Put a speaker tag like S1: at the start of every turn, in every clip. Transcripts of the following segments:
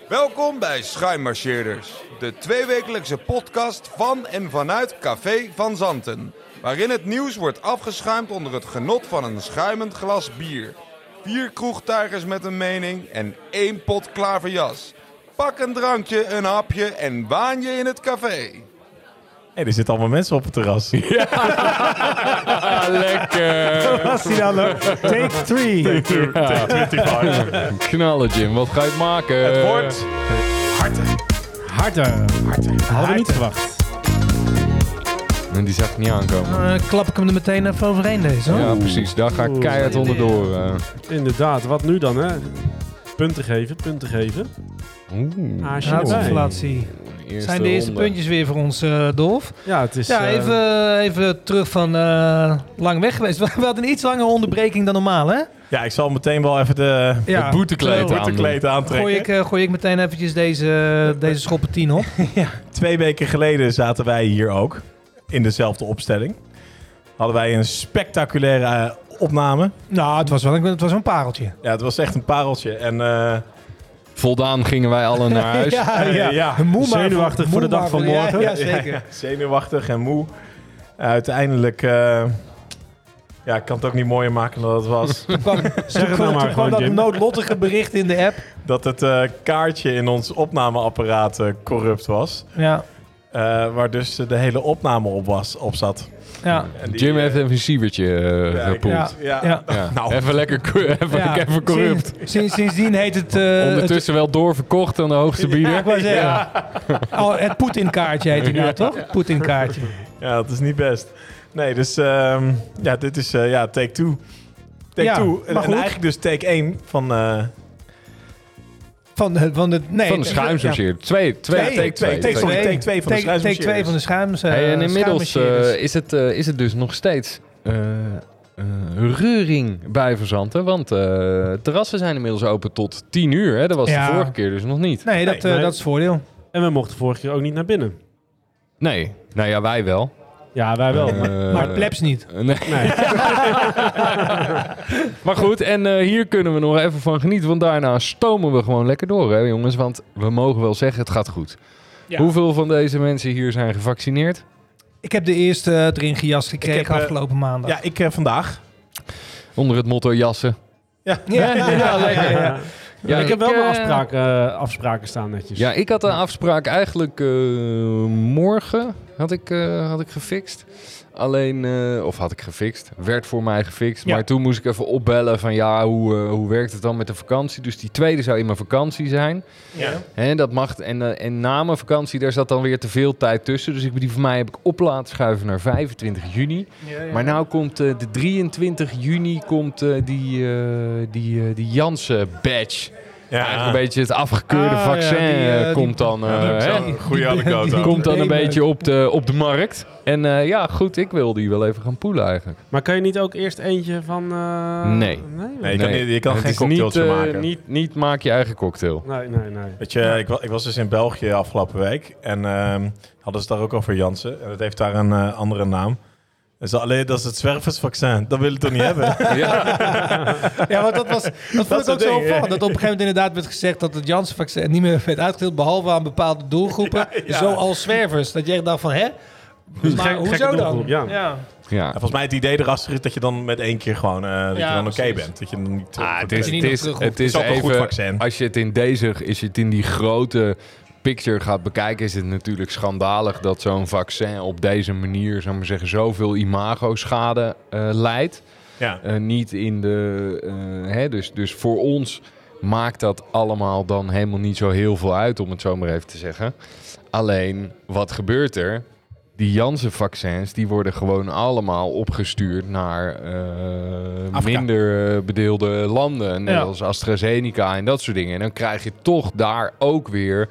S1: Welkom bij Schuimmarcheerders, de tweewekelijkse podcast van en vanuit Café Van Zanten. Waarin het nieuws wordt afgeschuimd onder het genot van een schuimend glas bier. 4 kroegtuigers met een mening en 1 pot klaverjas. Pak een drankje, een hapje en waan je in het café.
S2: Hey, er zitten allemaal mensen op het terras.
S3: Ja, lekker.
S4: Was die dan ook? Take 3.
S2: Take 25.
S3: Knallen, Jim. Wat ga je het maken?
S2: Het wordt
S4: Harder.
S2: Hadden we niet verwacht.
S3: Die zag ik niet aankomen.
S4: Klap ik hem er meteen even overheen deze hoor.
S3: Ja, precies. Daar ga ik keihard onderdoor.
S5: Inderdaad, wat nu dan, hè? Punten geven.
S4: Houtsinflatie. Zijn de eerste puntjes weer voor ons, Dolf?
S5: Ja, het is...
S4: Ja, even terug van lang weg geweest. We hadden een iets langere onderbreking dan normaal, hè?
S2: Ja, ik zal meteen wel even
S3: Het boetekleed
S2: aantrekken.
S4: Gooi ik meteen eventjes deze schoppen 10 op.
S2: Ja, 2 weken geleden zaten wij hier ook. In dezelfde opstelling. Hadden wij een spectaculaire opname.
S4: Nou, het was wel een pareltje.
S2: Ja, het was echt een pareltje. En
S3: voldaan gingen wij allen naar huis.
S5: Zenuwachtig voor de dag van morgen.
S4: Ja, zeker.
S2: Ja, zenuwachtig en moe. Uiteindelijk... ik kan het ook niet mooier maken dan het was.
S5: Zeg het nou maar
S4: Toen kwam
S5: gewoon,
S4: dat
S5: Jim.
S4: noodlottige bericht in de app.
S2: Dat het kaartje in ons opnameapparaat corrupt was.
S4: Ja.
S2: Waar dus de hele opname op zat.
S4: Ja.
S2: En die,
S3: Jim heeft even een sievertje gepoeld.
S4: Ja.
S3: Ja.
S2: Nou.
S3: Even lekker even corrupt.
S4: Sindsdien heet het...
S3: Ondertussen wel doorverkocht aan de hoogste bieder.
S4: ik wou zeggen. Het Poetin-kaartje heet hij nou, toch? Poetin-kaartje.
S2: Ja, dat is niet best. Nee, dus dit is take 2. Take 2. En eigenlijk dus take 1 van...
S4: Van de
S3: schuimsmarcheer. Take 2
S2: van de schuimsmarcheerders.
S4: Take 2 van de schuims.
S3: En inmiddels is het dus nog steeds reuring bij Verzanten. Want terrassen zijn inmiddels open tot 10 uur. Hè? Dat was de vorige keer dus nog niet.
S4: Nee, dat is het voordeel.
S5: En we mochten vorige keer ook niet naar binnen.
S3: Nee. Nou ja, wij wel.
S5: Ja, wij wel.
S4: Maar het plebs niet.
S3: Nee. Maar goed, en hier kunnen we nog even van genieten. Want daarna stomen we gewoon lekker door, hè jongens. Want we mogen wel zeggen, het gaat goed. Ja. Hoeveel van deze mensen hier zijn gevaccineerd?
S4: Ik heb de eerste erin gejast gekregen afgelopen maandag.
S2: Ja, ik vandaag.
S3: Onder het motto jassen.
S2: Ja,
S3: lekker.
S5: Ja. Ja, ik heb wel mijn afspraken staan netjes.
S3: Ja, ik had een afspraak eigenlijk morgen had ik gefixt. Alleen, of had ik gefixt. Werd voor mij gefixt. Ja. Maar toen moest ik even opbellen van hoe werkt het dan met de vakantie? Dus die tweede zou in mijn vakantie zijn.
S2: Ja.
S3: En dat mag. En na mijn vakantie, daar zat dan weer te veel tijd tussen. Dus die van mij heb ik op laten schuiven naar 25 juni. Ja. Maar nou komt de 23 juni komt die Janssen badge. Ja, eigenlijk een beetje het afgekeurde vaccin komt dan.
S2: Goede anekdote.
S3: Komt dan een beetje op de markt. En goed, ik wil die wel even gaan poelen eigenlijk.
S5: Maar kan je niet ook eerst eentje van...
S3: Nee,
S2: je kan geen cocktailtje maken.
S3: Niet maak je eigen cocktail.
S5: Nee.
S2: Weet je, ik was dus in België afgelopen week. En hadden ze het daar ook over Janssen. En dat heeft daar een andere naam. Alleen dat is het zwerversvaccin. Dat wil ik toch niet hebben?
S4: Ja, want dat vond ik ook zo opvallend. Dat op een gegeven moment inderdaad werd gezegd dat het Janssen-vaccin niet meer werd uitgedeeld, behalve aan bepaalde doelgroepen. Zoals zwervers. Dat je echt dacht van, hè? Maar hoezo dan?
S5: Ja.
S2: Volgens mij het idee erachter is dat je dan met 1 keer gewoon dat je dan oké bent. Dat je dan niet
S3: het is
S2: ook een goed
S3: even,
S2: vaccin.
S3: Als je het in die grote picture gaat bekijken, is het natuurlijk schandalig dat zo'n vaccin op deze manier, zou maar zeggen, zoveel imago-schade leidt.
S2: Ja.
S3: Niet in de... Dus voor ons maakt dat allemaal dan helemaal niet zo heel veel uit, om het zo maar even te zeggen. Alleen, wat gebeurt er? Die Janssen-vaccins, die worden gewoon allemaal opgestuurd naar minder bedeelde landen. Net als AstraZeneca en dat soort dingen. En dan krijg je toch daar ook weer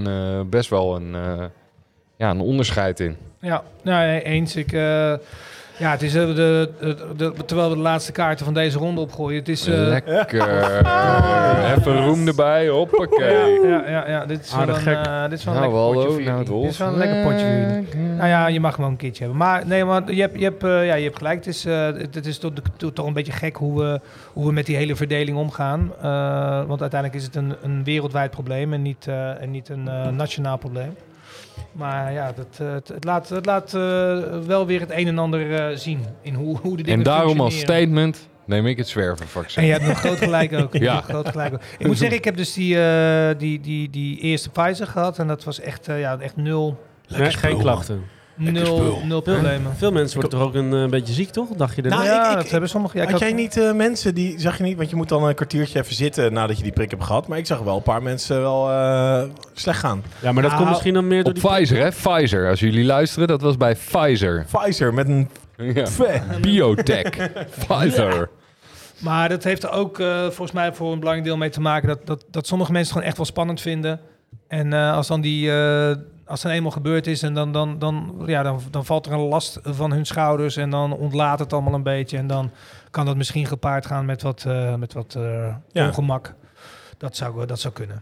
S3: best wel een onderscheid in.
S4: Ja, eens. Ja, het is terwijl we de laatste kaarten van deze ronde opgooien. Het is...
S3: Lekker. Even roem erbij, hoppakee.
S4: Ja. Dit is wel een lekker potje voor jullie.
S3: Dolf.
S4: Dit is wel een lekker potje voor jullie. Nou ja, je mag hem wel een keertje hebben. Maar nee, maar je hebt gelijk. Het is toch een beetje gek hoe we met die hele verdeling omgaan. Want uiteindelijk is het een wereldwijd probleem en niet een nationaal probleem. Maar ja, het laat wel weer het een en ander zien in hoe de dingen
S3: En daarom als
S4: functioneren.
S3: statement neem ik het zwervenvaccin.
S4: En je hebt nog groot gelijk ook.
S3: Ja.
S4: Ik moet zeggen, ik heb dus die eerste Pfizer gehad. En dat was echt nul
S5: Nee, geen klachten.
S4: problemen.
S5: Veel mensen worden toch ook een beetje ziek, toch? Dacht je dat?
S2: Nou,
S4: Dat hebben sommigen. Ja,
S2: Had jij niet mensen die... Zag je niet? Want je moet dan een kwartiertje even zitten nadat je die prik hebt gehad. Maar ik zag wel een paar mensen wel slecht gaan.
S5: Ja, maar dat komt misschien dan meer door
S3: Op
S5: die...
S3: Pfizer, hè? Pfizer. Als jullie luisteren, dat was bij Pfizer.
S2: Pfizer met een...
S3: Ja. Biotech. Pfizer.
S4: Maar dat heeft er ook volgens mij voor een belangrijk deel mee te maken dat sommige mensen het gewoon echt wel spannend vinden. En als dan als het eenmaal gebeurd is en dan valt er een last van hun schouders en dan ontlaat het allemaal een beetje. En dan kan dat misschien gepaard gaan met wat ongemak. Dat zou kunnen.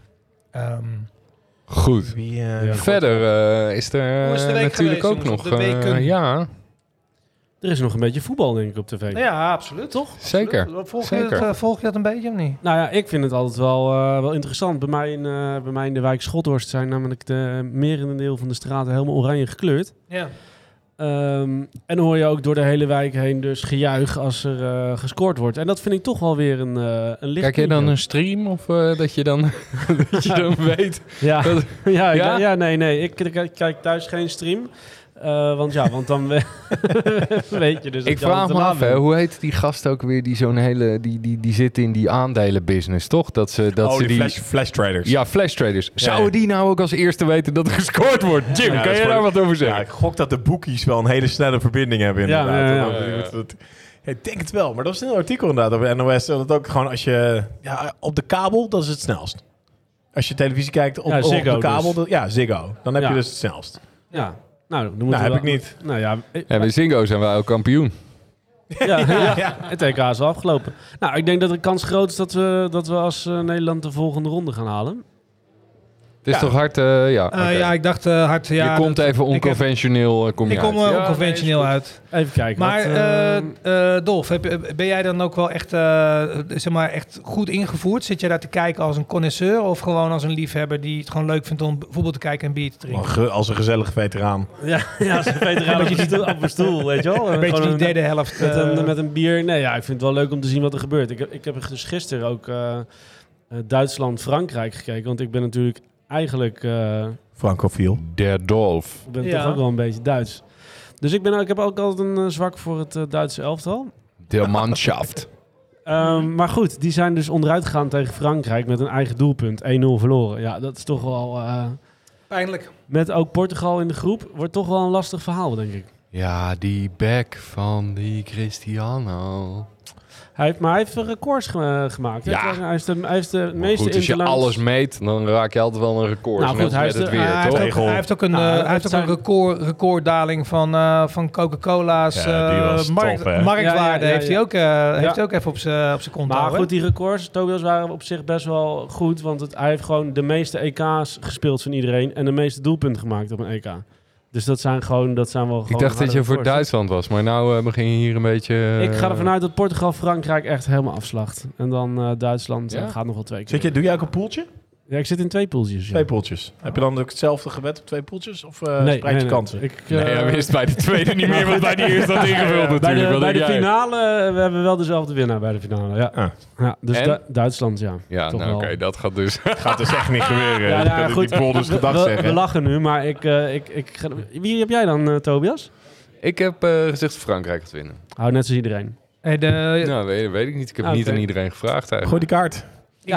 S3: Goed. Verder is er
S4: Hoe is de week
S3: natuurlijk
S4: geweest,
S3: ook
S4: jongens?
S3: nog...
S4: Of de weken?
S3: ja,
S5: Er is nog een beetje voetbal, denk ik, op tv.
S4: Ja, absoluut. Toch?
S3: zeker.
S4: Volg je dat een beetje of niet?
S5: Nou ja, ik vind het altijd wel interessant. Bij mij in de wijk Schothorst zijn namelijk de merendeel van de straten helemaal oranje gekleurd.
S4: Ja.
S5: En dan hoor je ook door de hele wijk heen dus gejuich als er gescoord wordt. En dat vind ik toch wel weer een licht.
S3: Kijk jij dan een stream of dat je dan, dat je dan weet?
S5: Ja,
S3: Dat-
S5: ja? Nee. Ik kijk thuis geen stream. Want dan weet je dus... dat
S3: Ik
S5: je al
S3: vraag
S5: te
S3: me
S5: laat
S3: af, hè,
S5: bent.
S3: hoe heet die gast ook weer die zo'n hele... Die zit in die aandelenbusiness, toch? Dat ze die
S2: flash traders.
S3: Ja, flash traders.
S2: Ja,
S3: Zouden
S2: ja.
S3: die nou ook als eerste weten dat er gescoord wordt? Jim,
S2: Ja,
S3: kan
S2: dat
S3: je
S2: is
S3: daar
S2: voor-
S3: wat over
S2: Ja,
S3: zeggen?
S2: ik gok dat de boekies wel een hele snelle verbinding hebben
S5: Ja,
S2: inderdaad.
S5: ja.
S2: Ik denk het wel, maar dat was een heel artikel inderdaad over NOS. Dat ook gewoon als je... Ja, op de kabel, dat is het snelst. Als je televisie kijkt op de
S5: Ziggo
S2: kabel...
S5: dus.
S2: Ja, Ziggo. Dan heb
S5: Ja.
S2: je dus het snelst.
S5: Ja. Nou, dan
S2: Nou, heb ik niet.
S5: Nou ja,
S3: Ja, bij Ziggo zijn wij ook kampioen.
S5: ja. Het EK is al afgelopen. Nou, ik denk dat de kans groot is dat we als Nederland de volgende ronde gaan halen.
S3: Het is
S2: Ja.
S3: toch hard... ja, oké.
S4: Ja, ik dacht hard. Ja,
S3: je komt even onconventioneel
S4: ik kom
S3: uit.
S4: onconventioneel uit.
S5: Even kijken.
S4: Maar Dolf, ben jij dan ook wel echt, echt goed ingevoerd? Zit jij daar te kijken als een connoisseur of gewoon als een liefhebber die het gewoon leuk vindt om voetbal te kijken en bier te drinken?
S2: Als een gezellige veteraan.
S5: Ja, zo'n veteraan op een stoel, weet je wel.
S4: Een beetje
S5: Gewoon
S4: die derde helft.
S5: met een bier. Nee, ja, ik vind het wel leuk om te zien wat er gebeurt. Ik heb dus gisteren ook Duitsland-Frankrijk gekeken. Want ik ben natuurlijk eigenlijk...
S2: Francofiel.
S3: Der Dolf.
S5: ik ben
S4: Ja.
S5: toch ook wel een beetje Duits. Dus ik heb ook altijd een zwak voor het Duitse elftal.
S3: Der Mannschaft.
S5: Maar goed, die zijn dus onderuit gegaan tegen Frankrijk met een eigen doelpunt. 1-0 verloren. Ja, dat is toch wel...
S4: Pijnlijk.
S5: met ook Portugal in de groep wordt toch wel een lastig verhaal, denk ik.
S3: Ja, die back van die Cristiano.
S5: Hij heeft records gemaakt. hè?
S3: Ja.
S5: Hij heeft de
S3: Maar
S5: meeste
S3: goed, als je
S5: interlands-
S3: alles meet, dan raak je altijd wel een record.
S5: Nou,
S3: Net
S5: goed, hij
S3: met
S5: is
S3: het
S5: de-
S3: weer,
S4: hij,
S3: toch?
S4: heeft ook een, recorddaling van Coca-Cola's
S2: Ja, die was top, hè?
S4: marktwaarde.
S5: Ja.
S4: Heeft hij ook even op zijn konto.
S5: Maar
S4: hè?
S5: goed, die records, Tobias, waren op zich best wel goed. Want hij heeft gewoon de meeste EK's gespeeld van iedereen. En de meeste doelpunten gemaakt op een EK. Dus dat zijn wel gewoon
S3: Ik dacht dat
S5: harde
S3: je voor
S5: records.
S3: Duitsland was, maar nou begin je hier een beetje...
S5: Ik ga ervan uit dat Portugal Frankrijk echt helemaal afslacht. En dan Duitsland
S3: Ja?
S5: gaat nog wel 2 keer.
S2: Doe jij ook een poeltje?
S5: Ja, ik zit in 2 poeltjes. Ja.
S2: 2 poeltjes. Heb je dan ook hetzelfde gewet op 2 poeltjes? Of spreid je kansen?
S5: Nee,
S3: hij wist bij de tweede niet meer, want bij die eerste had ingevuld natuurlijk. Wat
S5: bij
S3: denk
S5: de
S3: jij?
S5: finale, we hebben wel dezelfde winnaar bij de finale. Ja,
S2: Ah.
S5: ja dus
S3: En?
S5: Duitsland, ja.
S3: Ja,
S5: Toch
S3: nou
S5: wel.
S3: oké, dat gaat dus...
S2: Gaat dus echt niet gebeuren.
S5: Ja,
S2: Ja,
S5: nou,
S2: dat
S5: goed,
S2: die Bolders gedacht
S5: we
S2: zeggen.
S5: lachen nu, maar wie heb jij dan, Tobias?
S3: Ik heb gezegd dat Frankrijk gaat winnen.
S5: Hou net zoals iedereen.
S3: Nou, weet ik niet. Ik heb het niet
S5: Oké.
S3: aan iedereen gevraagd eigenlijk.
S2: Gooi die kaart.
S4: Ik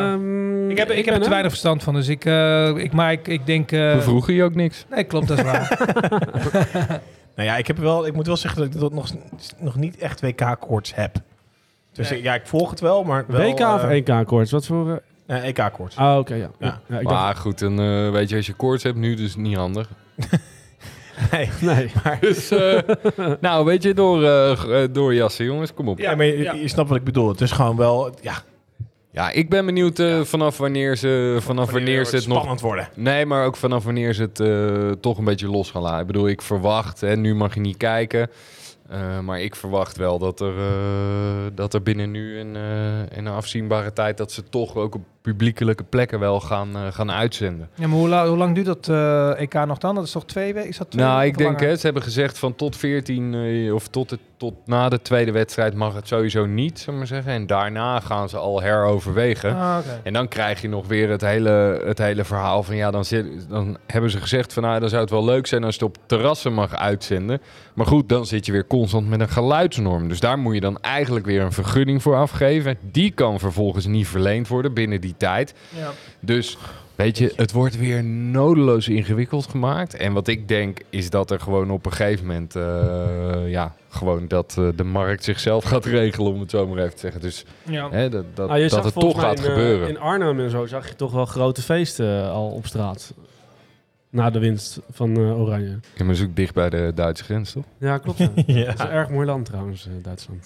S4: heb er te weinig verstand van, dus ik denk...
S3: We vroegen je ook niks.
S4: Nee, klopt, dat is waar.
S2: Nou ja, ik moet wel zeggen dat ik nog niet echt WK-koorts heb. Dus
S4: Nee.
S2: ik volg het wel, maar wel...
S5: WK of EK-koorts? Wat voor...
S2: EK-koorts.
S5: Ah, oké, ja.
S2: Ja.
S5: Ja, ik dacht-
S3: Maar goed, dan weet je, als je koorts hebt nu, dus niet handig.
S5: Nee.
S3: Dus, nou, weet je, doorjassen, jongens. Kom op.
S2: Ja, maar je snapt wat ik bedoel. Het is gewoon wel...
S3: Ja, ik ben benieuwd vanaf wanneer ze het nog...
S2: spannend worden.
S3: Nee, maar ook vanaf wanneer ze het toch een beetje los gaan laten. Ik bedoel, ik verwacht, nu mag je niet kijken... maar ik verwacht wel dat er binnen nu en een afzienbare tijd... dat ze toch ook op publiekelijke plekken wel gaan uitzenden.
S4: Ja, maar hoe lang duurt dat EK nog dan? Dat is toch 2 weken? Is dat 2
S3: Nou,
S4: weken
S3: ik denk,
S4: langer?
S3: ze hebben gezegd van tot 14... of tot na de tweede wedstrijd mag het sowieso niet, zullen we maar zeggen. En daarna gaan ze al heroverwegen.
S4: Oké.
S3: En dan krijg je nog weer het hele verhaal van... ja, dan hebben ze gezegd van... nou, dan zou het wel leuk zijn als je het op terrassen mag uitzenden. Maar goed, dan zit je weer constant met een geluidsnorm. Dus daar moet je dan eigenlijk weer een vergunning voor afgeven. Die kan vervolgens niet verleend worden binnen die tijd.
S4: Ja.
S3: Dus... weet je, het wordt weer nodeloos ingewikkeld gemaakt. En wat ik denk, is dat er gewoon op een gegeven moment... gewoon dat de markt zichzelf gaat regelen, om het zo maar even te zeggen. Dus
S4: Ja.
S3: dat
S5: Je zag
S3: het
S5: volgens
S3: toch
S5: mij
S3: gaat gebeuren.
S5: In Arnhem en zo zag je toch wel grote feesten al op straat. Na de winst van Oranje.
S3: Ja, maar dat is ook dicht bij de Duitse grens, toch?
S5: Ja, klopt. Ja.
S2: Ja.
S5: Dat is een erg mooi land trouwens, Duitsland.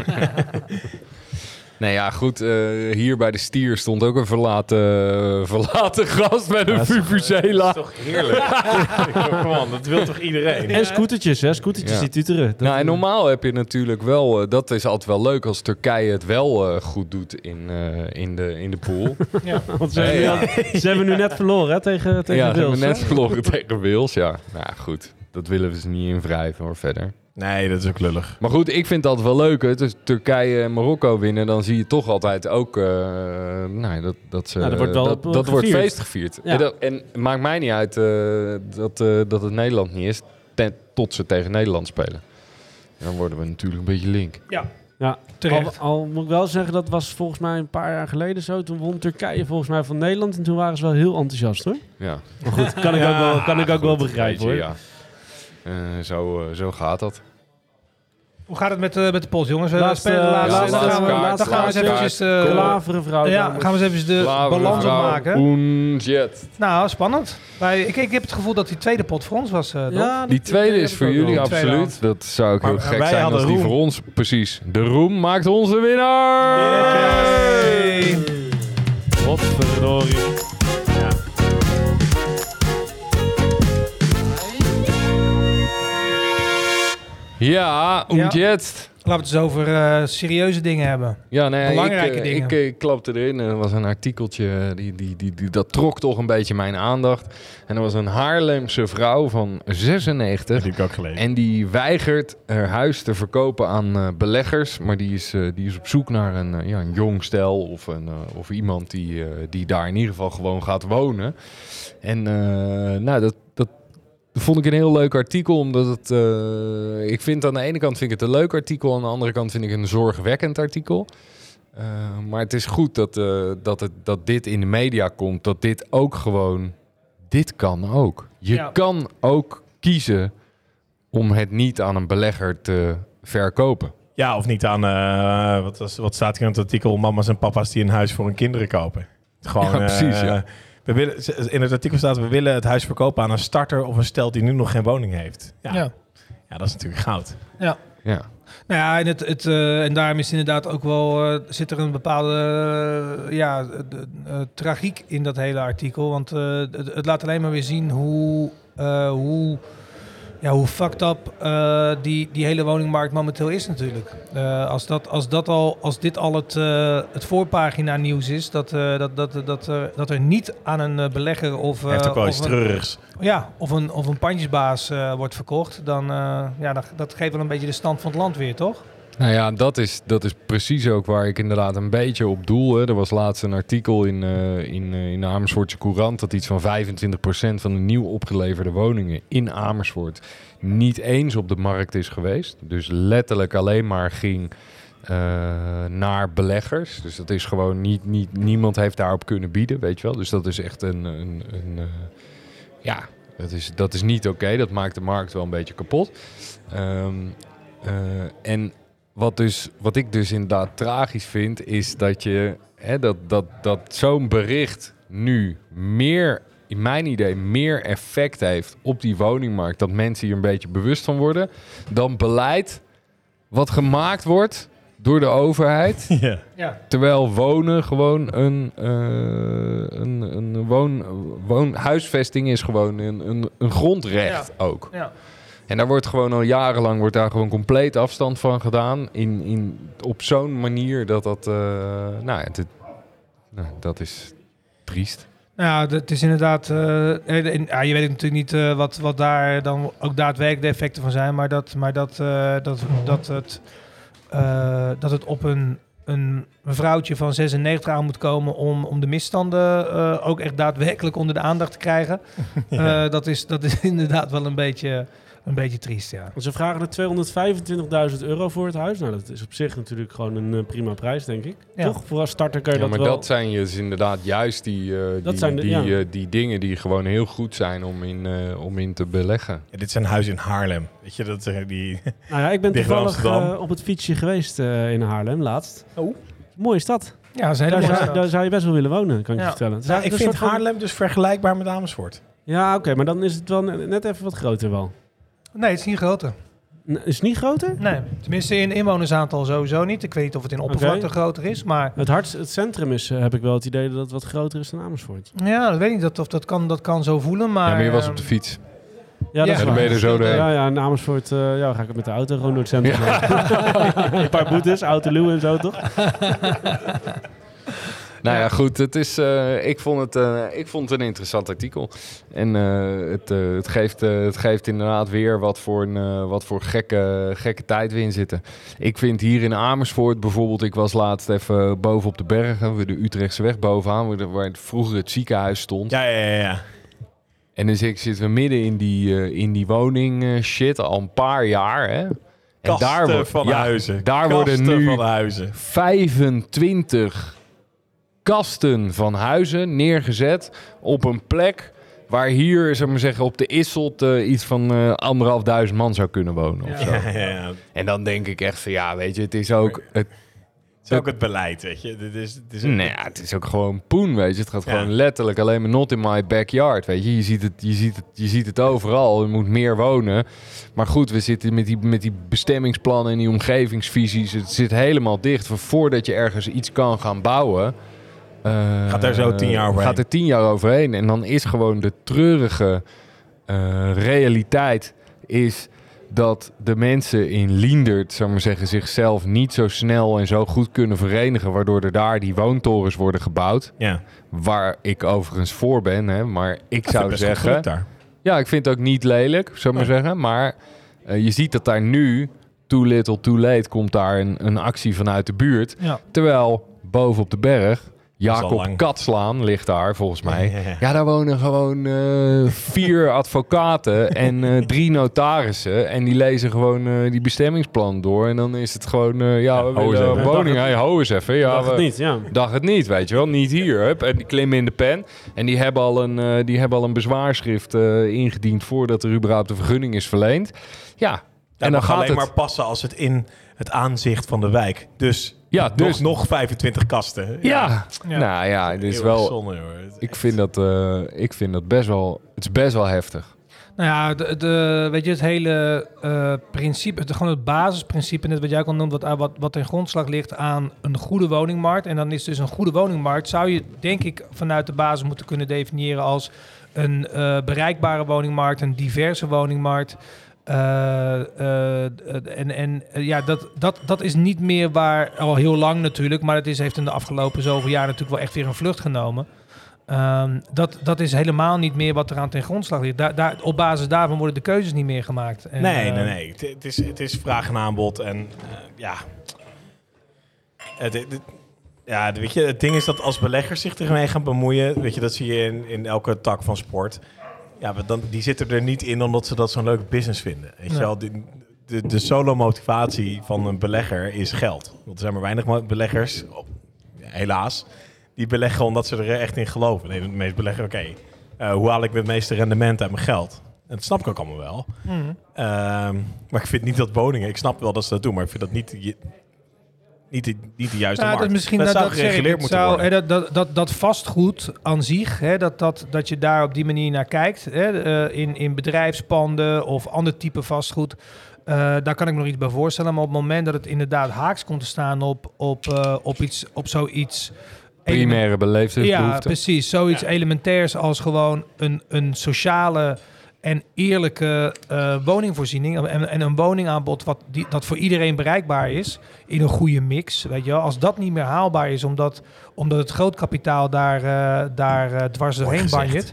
S3: Nee, ja, goed. Hier bij de Stier stond ook een verlaten gast met een Vuvuzela.
S2: Dat is toch heerlijk? Kom on, dat wil toch iedereen?
S5: En scootertjes, hè? Scootertjes
S3: Ja.
S5: die tuteren. Dat-
S3: Nou, en normaal heb je natuurlijk wel... dat is altijd wel leuk als Turkije het wel goed doet in de pool.
S5: Want ze hebben nu net verloren hè, tegen
S3: Ja, ze hebben
S5: Wales.
S3: net
S5: hè?
S3: verloren tegen Wales, ja. Nou ja, goed. Dat willen we ze niet invrijven, hoor, verder.
S2: Nee, dat is ook lullig.
S3: Maar goed, ik vind dat wel leuk. Hè. Dus Turkije en Marokko winnen, dan zie je toch altijd ook dat ze...
S5: Ja, er wordt wel op,
S3: dat wordt
S5: gevierd.
S3: feest gevierd.
S5: Ja.
S3: En het maakt mij niet uit dat het Nederland niet is, tot ze tegen Nederland spelen. Dan worden we natuurlijk een beetje link.
S5: Ja,
S4: Terecht.
S5: al moet ik wel zeggen, dat was volgens mij een paar jaar geleden zo. Toen won Turkije volgens mij van Nederland en toen waren ze wel heel enthousiast hoor.
S3: Ja,
S5: Maar goed, kan ik ook wel begrijpen
S3: weet je,
S5: hoor.
S3: ja. Zo gaat dat.
S4: Hoe gaat het met de pols, jongens? We
S5: Laatste-
S4: spelen de laatste.
S5: laatste
S4: Dan gaan we-
S5: kaart,
S4: dan gaan we eens
S3: laatste
S4: eventjes...
S5: Klaveren vrouw.
S4: ja, gaan we eens even de balans opmaken.
S3: Unjet.
S4: Nou, spannend. Ik heb het gevoel dat die tweede pot voor ons was. Doch?
S3: Die tweede is voor jullie,
S4: wel.
S3: absoluut. Dat zou ook heel
S2: Maar
S3: gek
S2: wij
S3: zijn
S2: hadden
S3: als die
S2: Roem.
S3: voor ons... Precies. De Roem maakt onze winnaar!
S4: Yay!
S5: Godverdorie.
S3: Ja, Unjet.
S4: Laten we het eens over serieuze dingen hebben.
S3: Ja, nee,
S4: Belangrijke dingen.
S3: ik klapte erin en er was een artikeltje, dat trok toch een beetje mijn aandacht. En er was een Haarlemse vrouw van 96
S2: Dat heb ik ook gelezen.
S3: en die weigert haar huis te verkopen aan beleggers. Maar die is op zoek naar een jong stel of iemand die daar in ieder geval gewoon gaat wonen. En dat vond ik een heel leuk artikel, omdat het... ik vind aan de ene kant vind ik het een leuk artikel, aan de andere kant vind ik het een zorgwekkend artikel. Maar het is goed dat dit in de media komt, dat dit ook gewoon... Dit kan ook. Je kan ook kiezen om het niet aan een belegger te verkopen.
S2: Ja, of niet aan... wat staat hier in het artikel? Mama's en papa's die een huis voor hun kinderen kopen. Gewoon,
S3: Ja, precies, ja.
S2: In het artikel staat, we willen het huis verkopen aan een starter of een stel die nu nog geen woning heeft. Ja, dat is natuurlijk goud.
S3: Ja.
S4: Nou ja, en daarom is inderdaad ook wel... zit er een bepaalde tragiek in dat hele artikel. Want het laat alleen maar weer zien hoe fucked up die hele woningmarkt momenteel is natuurlijk. Als dit al het voorpagina nieuws is, dat er niet aan een belegger of...
S2: Heeft ook wel iets
S4: of een-
S2: treurigs.
S4: Ja, of een pandjesbaas wordt verkocht, dan dat geeft wel een beetje de stand van het land weer, toch?
S3: Nou ja, dat is precies ook waar ik inderdaad een beetje op doel. Hè. Er was laatst een artikel in de Amersfoortse Courant dat iets van 25% van de nieuw opgeleverde woningen in Amersfoort niet eens op de markt is geweest. Dus letterlijk alleen maar ging naar beleggers. Dus dat is gewoon niemand heeft daarop kunnen bieden, weet je wel. Dus dat is echt dat is niet oké. Dat maakt de markt wel een beetje kapot. En wat ik dus inderdaad tragisch vind, is dat je dat zo'n bericht nu meer in mijn idee meer effect heeft op die woningmarkt, dat mensen hier een beetje bewust van worden, dan beleid wat gemaakt wordt door de overheid.
S2: Ja.
S4: Ja.
S3: Terwijl wonen gewoon huisvesting is gewoon een grondrecht ook.
S4: Ja.
S3: En daar wordt gewoon al jarenlang gewoon compleet afstand van gedaan. Op zo'n manier dat dat is triest.
S4: Nou, het is inderdaad... je weet natuurlijk niet wat daar dan ook daadwerkelijk de effecten van zijn. Maar dat het op een vrouwtje van 96 aan moet komen om de misstanden ook echt daadwerkelijk onder de aandacht te krijgen.
S2: Ja.
S4: Dat is inderdaad wel een beetje triest, ja.
S5: Ze vragen er €225.000 voor het huis. Nou, dat is op zich natuurlijk gewoon een prima prijs, denk ik.
S4: Ja.
S5: Toch? Voor als starter kan je
S3: Ja,
S5: dat
S3: maar
S5: wel...
S3: dat zijn dus inderdaad juist die dingen die gewoon heel goed zijn om in te beleggen.
S2: Ja, dit is een huis in Haarlem. Weet je, dat zeggen die...
S5: Nou ja, ik ben
S2: Dicht
S5: toevallig
S2: Amsterdam.
S5: op het fietsje geweest in Haarlem laatst.
S2: Oh.
S5: Mooie stad.
S4: Ja, dat is een hele mooie stad.
S5: Daar zou je best wel willen wonen, kan ik je
S4: Ja.
S5: vertellen. Het is
S2: Nou, ik
S5: eigenlijk
S2: vind
S5: een soort
S2: Haarlem dus vergelijkbaar met Amersfoort.
S5: Ja, oké, maar dan is het wel net even wat groter wel.
S4: Nee, het is niet groter.
S5: Is het niet groter?
S4: Nee, tenminste in inwonersaantal sowieso niet. Ik weet niet of het in oppervlakte groter is, maar...
S5: Het centrum is, heb ik wel het idee dat het wat groter is dan Amersfoort.
S4: Ja, dat weet ik niet of dat kan zo voelen, maar...
S3: Ja, maar je was op de fiets.
S5: Ja, dat
S4: Ja,
S5: is
S3: dan
S5: waar.
S3: ben je er zo doorheen.
S5: Ja, in Amersfoort ga ik met de auto gewoon door het centrum. Een paar boetes, Autoluw en zo, toch?
S3: Nou ja, goed. Het is, ik vond het een interessant artikel. En het geeft inderdaad weer wat voor gekke tijd we in zitten. Ik vind hier in Amersfoort bijvoorbeeld... Ik was laatst even boven op de bergen, de Utrechtse weg bovenaan... waar vroeger het ziekenhuis stond.
S2: Ja.
S3: En dus zitten we midden in die woning shit al een paar jaar. Hè? En
S2: Kasten van huizen.
S3: Daar worden
S2: Kasten
S3: nu
S2: van huizen.
S3: 25 kasten van huizen neergezet op een plek waar hier, zeg maar zeggen, op de Isselt iets van 1.500 man zou kunnen wonen. Of zo.
S2: Ja.
S3: En dan denk ik echt van ja, weet je, het is ook... Het
S2: is ook het beleid, weet je.
S3: het is ook gewoon poen, weet je. Het gaat gewoon letterlijk alleen maar not in my backyard, weet je. Je ziet het overal. Er moet meer wonen. Maar goed, we zitten met die bestemmingsplannen en die omgevingsvisies. Het zit helemaal dicht. Voordat je ergens iets kan gaan bouwen...
S2: gaat er zo 10 jaar overheen.
S3: Gaat er 10 jaar overheen. En dan is gewoon de treurige realiteit... is dat de mensen in Liendert, zou ik maar zeggen, zichzelf niet zo snel en zo goed kunnen verenigen, waardoor er daar die woontorens worden gebouwd.
S2: Ja.
S3: Waar ik overigens voor ben, hè, maar ik zou zeggen...
S2: Daar.
S3: Ja, ik vind het ook niet lelijk, zou ik maar zeggen. Maar je ziet dat daar nu, too little, too late, komt daar een actie vanuit de buurt.
S4: Ja.
S3: Terwijl boven op de berg...
S2: al
S3: Jacob
S2: lang.
S3: Katslaan ligt daar, volgens mij.
S2: Ja.
S3: Ja, daar wonen gewoon 4 advocaten en 3 notarissen. En die lezen gewoon die bestemmingsplan door. En dan is het gewoon, we
S2: hou eens
S3: willen
S2: even.
S3: woningen. Hou eens even. Ja,
S5: Dacht het niet, ja.
S3: Dacht het niet, weet je wel. Niet hier. Hup. En die klimmen in de pen. En die hebben al een bezwaarschrift ingediend voordat er überhaupt een vergunning is verleend. Ja,
S2: En
S3: en dan
S2: mag
S3: gaat
S2: alleen
S3: het...
S2: maar passen als het in het aanzicht van de wijk. Dus,
S3: Ja, dus-
S2: nog 25 kasten.
S3: Ja.
S4: Ja.
S3: Nou ja, het is
S2: Heel
S3: wel...
S2: erg zonde, hoor. Het is
S3: Ik
S2: echt-
S3: vind dat best wel... Het is best wel heftig.
S4: Nou ja, weet je, het hele principe, gewoon het basisprincipe, net wat jij ook al noemt, wat ten grondslag ligt aan een goede woningmarkt. En dan is dus een goede woningmarkt, zou je denk ik vanuit de basis moeten kunnen definiëren als een bereikbare woningmarkt, een diverse woningmarkt. Dat is niet meer waar, al heel lang natuurlijk, maar het heeft in de afgelopen zoveel jaar natuurlijk wel echt weer een vlucht genomen. Dat is helemaal niet meer wat er aan ten grondslag ligt. Op basis daarvan worden de keuzes niet meer gemaakt. En,
S2: Nee. Het is vraag en aanbod. En weet je, het ding is dat als beleggers zich ermee gaan bemoeien, weet je, dat zie je in elke tak van sport. Ja, die zitten er niet in omdat ze dat zo'n leuke business vinden. Weet je wel, de solo-motivatie van een belegger is geld. Want er zijn maar weinig beleggers, helaas, die beleggen omdat ze er echt in geloven. Nee, de meeste beleggen, hoe haal ik het meeste rendement uit mijn geld? En dat snap ik ook allemaal wel. Maar ik vind niet dat woningen... Ik snap wel dat ze dat doen, maar ik vind dat niet niet de juiste
S4: Nou,
S2: markt.
S4: dat misschien
S2: dat zou
S4: zeg ik,
S2: gereguleerd
S4: het
S2: moeten
S4: zou,
S2: worden.
S4: dat vastgoed aan zich, hè, dat je daar op die manier naar kijkt, hè, in bedrijfspanden of ander type vastgoed, daar kan ik me nog iets bij voorstellen. Maar op het moment dat het inderdaad haaks komt te staan op zoiets...
S3: Primaire beleefdheidsbehoeften.
S4: Ja, precies. Zoiets elementairs als gewoon een sociale en eerlijke woningvoorziening en een woningaanbod dat voor iedereen bereikbaar is in een goede mix. Weet je wel? Als dat niet meer haalbaar is omdat het grootkapitaal daar dwars doorheen banjert,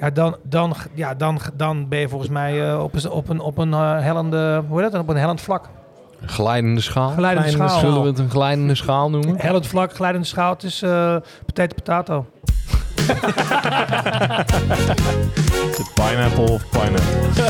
S4: dan ben je volgens mij op een hellende, hoe heet dat? Op een hellend vlak.
S3: Glijdende schaal.
S4: Glijdende schaal.
S3: Zullen we het een glijdende schaal noemen?
S4: Hellend vlak, glijdende schaal. Het is potato.
S2: Het pineapple of pineapple.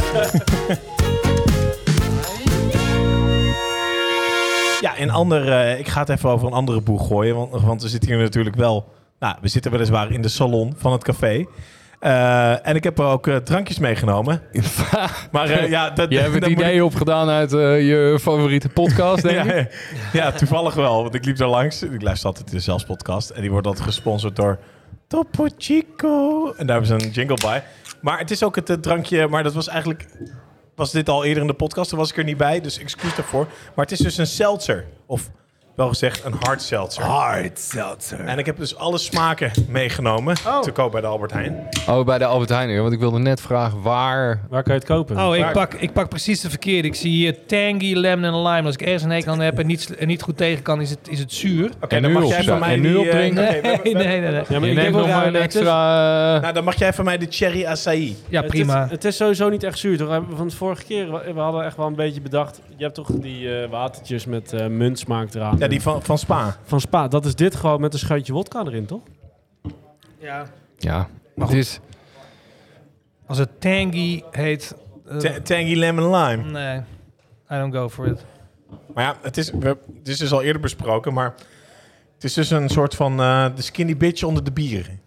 S2: Ja, ik ga het even over een andere boeg gooien. Want we zitten hier natuurlijk wel... Nou, we zitten weliswaar in de salon van het café. En ik heb er ook drankjes meegenomen. Maar
S3: je hebt het idee opgedaan uit je favoriete podcast, denk ik?
S2: Ja, toevallig wel. Want ik liep daar langs. Ik luister altijd de Zelfs podcast. En die wordt altijd gesponsord door Topo Chico. En daar hebben ze een jingle bij. Maar het is ook het drankje... Maar dat was eigenlijk... Was dit al eerder in de podcast? Daar was ik er niet bij. Dus excuus daarvoor. Maar het is dus een seltzer. Of wel gezegd een hard seltzer.
S4: Hard seltzer.
S2: En ik heb dus alle smaken meegenomen. Te koop bij de Albert Heijn.
S3: Oh, bij de Albert Heijn. Want ik wilde net vragen waar...
S5: Waar kan je het kopen?
S4: Oh, ik pak precies de verkeerde. Ik zie hier tangy, lemon en lime. Als ik ergens een hekel aan heb en niet goed tegen kan, is het zuur.
S2: Oké, dan mag jij van mij
S3: nu opdrinken?
S4: Nee.
S5: Ja, maar
S3: Je
S5: ik
S3: neemt
S5: heb
S3: nog
S5: ook
S3: maar een extra...
S2: Nou, dan mag jij van mij de cherry acai.
S4: Ja, prima.
S5: Het is sowieso niet echt zuur, toch? Van de vorige keer, we hadden echt wel een beetje bedacht... Je hebt toch die watertjes met muntsmaak eraan.
S2: Ja, die van Spa.
S5: Van Spa. Dat is dit gewoon met een scheutje wodka erin, toch?
S4: Ja.
S3: Ja, het is...
S4: Als het tangy heet...
S2: Tangy lemon lime.
S4: Nee, I don't go for it.
S2: Maar ja, het is dus al eerder besproken, maar het is dus een soort van de skinny bitch onder de bieren.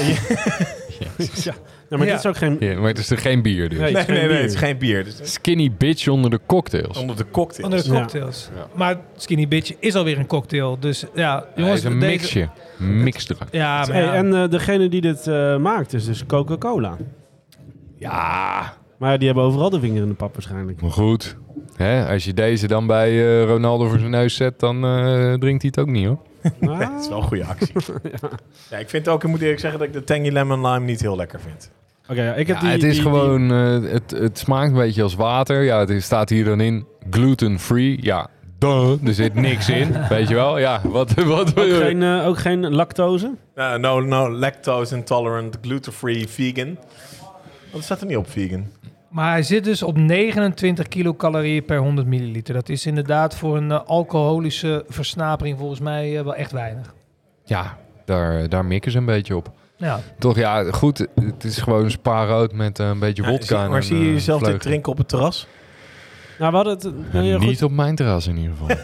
S5: Ja, maar dit is ook geen...
S3: Ja, maar het is er geen bier dus.
S5: Nee.
S2: Nee, het is geen bier. Dus
S3: Skinny bitch onder de cocktails.
S2: onder de cocktails.
S4: Onder de cocktails.
S3: Ja.
S4: Maar Skinny Bitch is alweer een cocktail. Dus ja,
S3: Het
S4: jongens...
S3: is een mixje. Mixdrank.
S4: Ja, maar
S5: Hey,
S4: ja.
S5: en degene die dit maakt is dus Coca-Cola.
S3: Ja,
S5: Maar die hebben overal de vinger in de pap waarschijnlijk.
S3: maar goed. Hè, als je deze dan bij Ronaldo voor zijn neus zet, dan drinkt hij het ook niet, hoor.
S2: Dat is wel een goede actie. Ja, ik vind ook, ik moet eerlijk zeggen, dat ik de tangy lemon lime niet heel lekker vind.
S5: Oké, ja, ik heb
S3: Ja, het is gewoon... het smaakt een beetje als water. Ja, het staat hier dan in gluten-free. Ja, duh, er zit niks in. Weet je wel? Ja, wat
S5: Ook geen lactose?
S2: No lactose intolerant, gluten-free, vegan. Wat staat er niet op vegan?
S4: Maar hij zit dus op 29 kilocalorieën per 100 milliliter. Dat is inderdaad voor een alcoholische versnapering volgens mij wel echt weinig.
S3: Ja, daar mikken ze een beetje op.
S4: Ja.
S3: Toch, ja, goed. Het is gewoon spaarrood met een beetje wodka.
S2: Maar zie je jezelf dit drinken op het terras?
S5: Nou, we hadden het...
S3: Niet op mijn terras in ieder geval.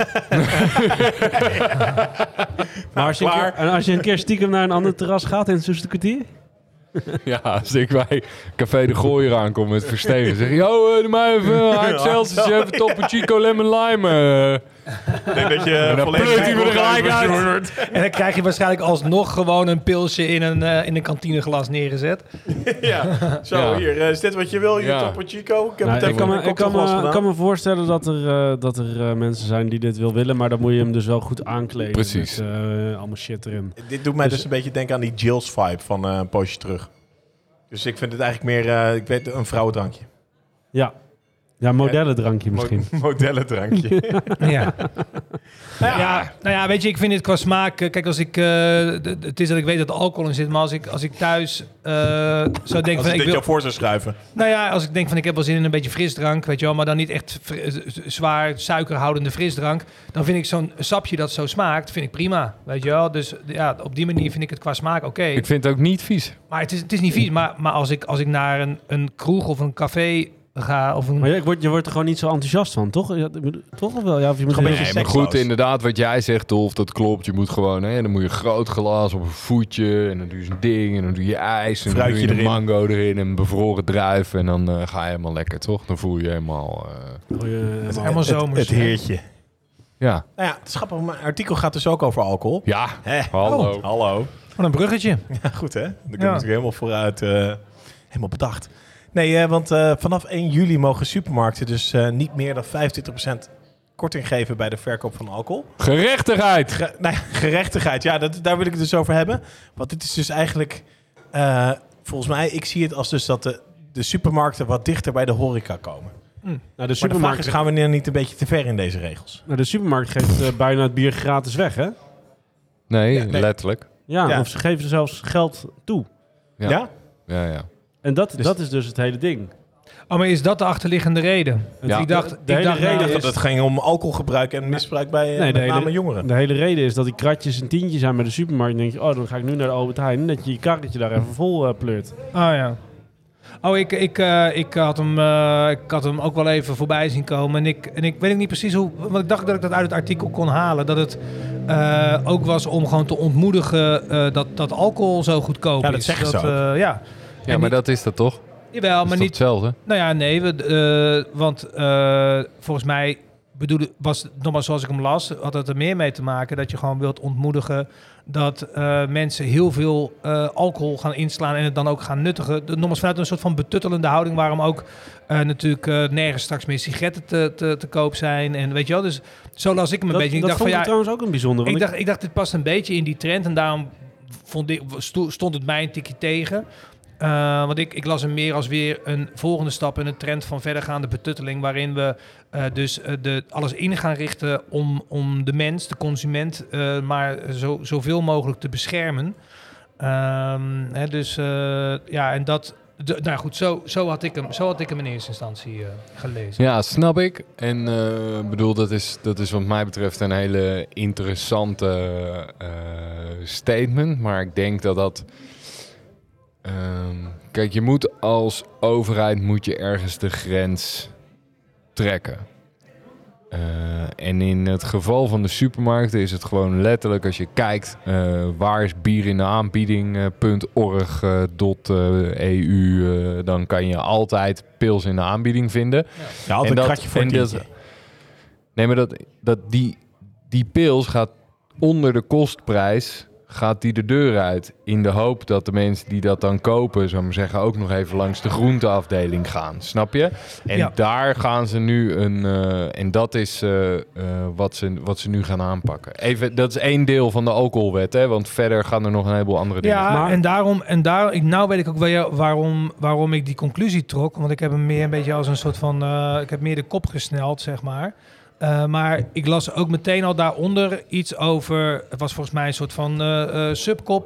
S5: Maar als je een keer stiekem naar een ander terras gaat in het Soester kwartier...
S3: Ja, als ik bij Café de Gooier aankom met Verstegen, zeg ik, doe mij even hard seltjes, even Topo Chico lemon lime.
S2: Ik denk dat je
S3: dan pleurt hij me er gelijk uit.
S4: En dan krijg je waarschijnlijk alsnog gewoon een pilsje in een kantineglas neergezet.
S2: Ja, zo
S3: Ja.
S2: hier. Is dit wat je wil, je
S3: Ja.
S2: Topo Chico? Ik heb
S5: Nou,
S2: het even in een cocktailglas gedaan.
S5: kan me voorstellen dat er mensen zijn die dit wil willen, maar dan moet je hem dus wel goed aankleden.
S3: Precies.
S5: Met allemaal shit erin.
S2: Dit doet mij dus een beetje denken aan die Jill's vibe van een poosje terug. Dus ik vind het eigenlijk meer, ik weet, een vrouwendrankje.
S5: Ja, modellendrankje misschien.
S2: Modellendrankje.
S4: Ja. Ja, nou ja, weet je, ik vind dit qua smaak... Kijk, als ik... het is dat ik weet dat er alcohol in zit, maar als ik thuis zou denken
S2: Als
S4: van...
S2: ik
S4: Ik
S2: dit
S4: wil,
S2: jou voor zou schuiven.
S4: nou ja, als ik denk van ik heb wel zin in een beetje frisdrank, weet je wel, maar dan niet echt zwaar suikerhoudende frisdrank, dan vind ik zo'n sapje dat zo smaakt, vind ik prima, weet je wel. Dus ja, op die manier vind ik het qua smaak oké.
S3: Ik vind het ook niet vies.
S4: Maar het is niet vies. Maar als ik naar een kroeg of een café ga of een...
S5: Maar je wordt er gewoon niet zo enthousiast van, toch? Ja, toch of wel? Ja, of je moet
S2: Gewoon
S5: een
S2: een
S5: beetje
S3: Nee, maar
S2: seksloos.
S3: goed, inderdaad, wat jij zegt, Dolf, dat klopt. Je moet gewoon, hè, dan moet je een groot glas op een voetje en dan doe je een ding en dan doe je ijs en dan doe
S2: Fruitje
S3: je een
S2: erin.
S3: mango erin en een bevroren druif en dan ga je helemaal lekker, toch? Dan voel je helemaal...
S4: helemaal zomers.
S2: Het heertje.
S3: Ja.
S2: Nou ja, het is grappig. Mijn artikel gaat dus ook over alcohol.
S3: Ja,
S2: Hè?
S3: hallo.
S2: Hallo.
S4: Wat een bruggetje.
S2: Ja, goed hè? Dan kun je natuurlijk helemaal vooruit, helemaal bedacht. Nee, want vanaf 1 juli mogen supermarkten dus niet meer dan 25% korting geven bij de verkoop van alcohol.
S3: Gerechtigheid!
S2: Gerechtigheid, ja, daar wil ik het dus over hebben. Want dit is dus eigenlijk, volgens mij, ik zie het als dus dat de supermarkten wat dichter bij de horeca komen.
S5: Nou, de
S2: Maar de vraag
S5: supermarkt
S2: is, gaan we nu niet een beetje te ver in deze regels?
S5: de supermarkt geeft bijna het bier gratis weg, hè?
S3: Nee,
S2: Ja, nee.
S3: letterlijk.
S5: Ja, of ze geven zelfs geld toe.
S3: Ja. Ja.
S5: En dat is dus het hele ding.
S4: Oh, maar is dat de achterliggende reden?
S3: Ja.
S4: Ik dacht,
S5: De hele reden
S2: Ik dacht
S5: is-
S2: dat het ging om alcoholgebruik en misbruik bij
S5: Nee,
S2: met name jongeren.
S5: De hele reden is dat die kratjes een tientje zijn bij de supermarkt. Dan denk je, dan ga ik nu naar de Albert Heijn. En dat je karretje daar even vol pleurt.
S4: Oh ja. Oh, ik had hem ook wel even voorbij zien komen. En ik weet niet precies hoe... Want ik dacht dat ik dat uit het artikel kon halen. Dat het ook was om gewoon te ontmoedigen dat alcohol zo goedkoop is.
S2: Ja, dat zeggen ze ook.
S4: ja.
S3: Ja,
S4: En
S3: maar
S4: niet-
S3: dat is dat toch?
S4: Jawel,
S3: Is
S4: maar
S3: dat
S4: niet...
S3: hetzelfde?
S4: Nou ja, nee. Want volgens mij was het, nogmaals zoals ik hem las, had het er meer mee te maken dat je gewoon wilt ontmoedigen dat mensen heel veel alcohol gaan inslaan en het dan ook gaan nuttigen. Nogmaals vanuit een soort van betuttelende houding, waarom ook natuurlijk nergens straks meer sigaretten te koop zijn. En weet je wel, dus zo las ik hem een beetje. Ik
S5: dat
S4: dacht
S5: vond
S4: van
S5: ik
S4: ja,
S5: trouwens ook een bijzonder. Want
S4: ik dacht dit past een beetje in die trend en daarom stond het mij een tikje tegen. Want ik las hem meer als weer een volgende stap in een trend van verdergaande betutteling, waarin we alles in gaan richten om de mens, de consument, maar zoveel mogelijk te beschermen. En dat... Nou goed, zo had ik hem in eerste instantie gelezen.
S3: Ja, snap ik. En bedoel, dat is wat mij betreft een hele interessante statement. Maar ik denk dat... kijk, je moet als overheid ergens de grens trekken. En in het geval van de supermarkten is het gewoon letterlijk, als je kijkt, waar is bier in de aanbieding.org.eu, dan kan je altijd pils in de aanbieding vinden.
S2: Ja, altijd een kratje voor een tientje.
S3: Nee, maar die pils gaat onder de kostprijs, gaat die de deur uit. In de hoop dat de mensen die dat dan kopen, zou ik maar zeggen, ook nog even langs de groenteafdeling gaan. Snap je? En daar gaan ze nu en dat is wat ze nu gaan aanpakken. Even, dat is één deel van de alcoholwet, hè? Want verder gaan er nog een heleboel andere dingen.
S4: Ja,
S5: Maar-
S4: nou weet ik ook wel waarom ik die conclusie trok. Want ik heb hem meer een beetje als een soort van... ik heb meer de kop gesneld, zeg maar. Maar ik las ook meteen al daaronder iets over... Het was volgens mij een soort van subkop...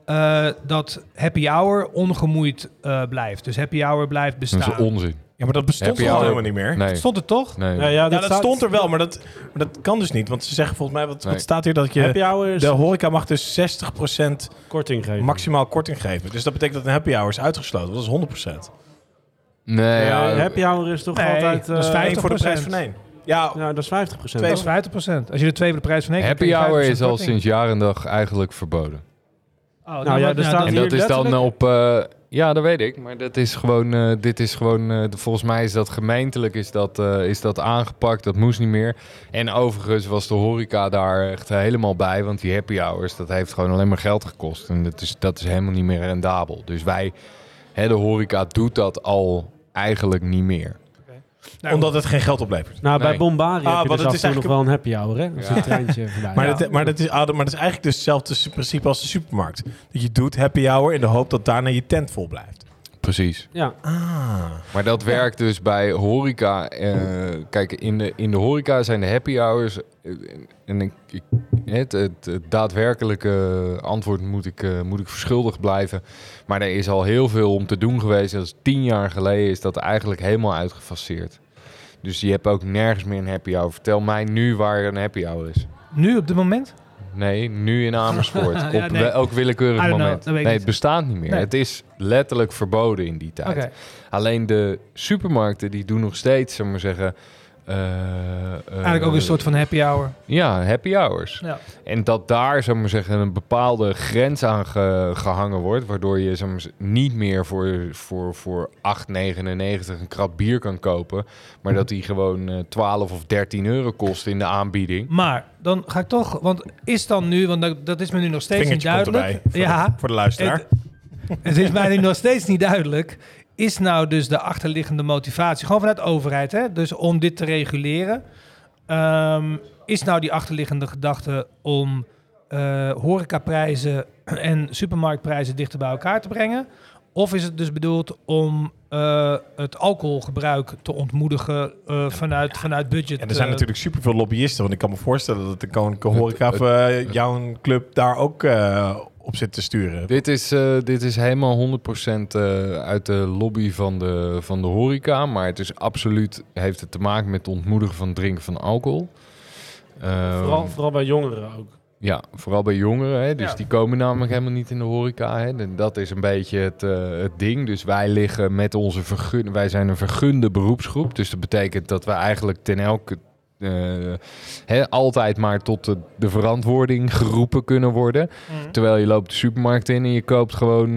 S4: dat happy hour ongemoeid blijft. Dus happy hour blijft bestaan.
S3: Dat is onzin.
S2: Ja, maar dat bestond
S3: Happy
S2: toch
S3: hour.
S2: helemaal niet meer?
S3: Nee.
S4: Stond het toch?
S3: Nee.
S2: Ja, dat
S5: staat-
S2: stond er wel, maar dat kan dus niet. Want ze zeggen volgens mij, wat
S3: Nee.
S2: staat hier, dat
S5: happy
S2: je...
S5: hour is
S2: De horeca mag dus 60%
S5: korting geven.
S2: maximaal korting geven. Dus dat betekent dat een happy hour is uitgesloten. Dat is 100%.
S3: Nee, ja,
S5: happy hour is toch
S4: Nee,
S5: altijd...
S4: dat is
S2: 1 voor de
S4: 50%.
S2: prijs van 1. Ja,
S5: Ja, dat is 50%.
S2: Twee-
S4: Dat is 50%. Als je er 2 voor de prijs van 1
S3: happy hour is al sinds jaar en dag eigenlijk verboden.
S5: Nou ja, er staat
S3: En
S5: hier
S3: dat is dan
S5: letterlijk-
S3: op... ja, dat weet ik. Maar dat is gewoon... dit is gewoon... volgens mij is dat gemeentelijk is dat aangepakt. Dat moest niet meer. En overigens was de horeca daar echt helemaal bij. Want die happy hours, dat heeft gewoon alleen maar geld gekost. En dat is helemaal niet meer rendabel. Dus de horeca doet dat al eigenlijk niet meer.
S2: omdat het geen geld oplevert.
S5: Nou, bij
S3: Nee.
S5: Bombari heb je
S2: want
S5: dus
S2: het
S5: af
S2: is
S5: en toe nog
S2: eigenlijk-
S5: wel een happy hour, hè? Als
S3: Ja.
S5: een treintje voorbij.
S2: Maar, dat is eigenlijk dus hetzelfde principe als de supermarkt. Dat je doet happy hour in de hoop dat daarna je tent vol blijft.
S3: Precies.
S5: Ja.
S3: Maar dat werkt dus bij horeca. Kijk, in de horeca zijn de happy hours... en het daadwerkelijke antwoord moet ik verschuldigd blijven. Maar er is al heel veel om te doen geweest. Dat is 10 jaar geleden is dat eigenlijk helemaal uitgefaseerd. Dus je hebt ook nergens meer een happy hour. Vertel mij nu waar een happy hour is.
S4: Nu op dit moment?
S3: Nee, nu in Amersfoort.
S4: Ja,
S3: op
S4: nee.
S3: elk willekeurig
S4: I don't know,
S3: moment.
S4: dat weet ik
S3: Nee,
S4: niet.
S3: het bestaat niet meer.
S4: Nee.
S3: Het is letterlijk verboden in die tijd.
S4: Oké.
S3: Alleen de supermarkten die doen nog steeds, zullen we maar zeggen,
S4: Eigenlijk ook een soort van happy hour.
S3: Ja, happy hours.
S4: Ja.
S3: En dat daar, zou ik maar zeggen, een bepaalde grens aan gehangen wordt, waardoor je zou ik maar niet meer voor 8,99 een krat bier kan kopen, maar dat die gewoon 12 of 13 euro kost in de aanbieding.
S4: Maar dan ga ik toch, want is dan nu, want dat is me nu nog steeds niet
S2: Vingertje komt
S4: duidelijk.
S2: erbij, voor de luisteraar.
S4: Het is mij nu nog steeds niet duidelijk. Is nou dus de achterliggende motivatie, gewoon vanuit de overheid, hè? Dus om dit te reguleren, is nou die achterliggende gedachte om horecaprijzen en supermarktprijzen dichter bij elkaar te brengen? Of is het dus bedoeld om het alcoholgebruik te ontmoedigen vanuit budget?
S2: En er zijn natuurlijk superveel lobbyisten, want ik kan me voorstellen dat de Koninklijke Horeca of jouw club daar ook op zit te sturen.
S3: Dit is helemaal 100% uit de lobby van de horeca, maar het is absoluut, heeft het te maken met het ontmoedigen van het drinken van alcohol.
S5: Vooral bij jongeren ook.
S3: Ja, vooral bij jongeren. Hè? Dus
S4: Ja.
S3: die komen namelijk helemaal niet in de horeca. Hè? En dat is een beetje het ding. Dus wij liggen met onze wij zijn een vergunde beroepsgroep. Dus dat betekent dat we eigenlijk ten elke altijd maar tot de verantwoording geroepen kunnen worden. Terwijl je loopt de supermarkt in en je koopt gewoon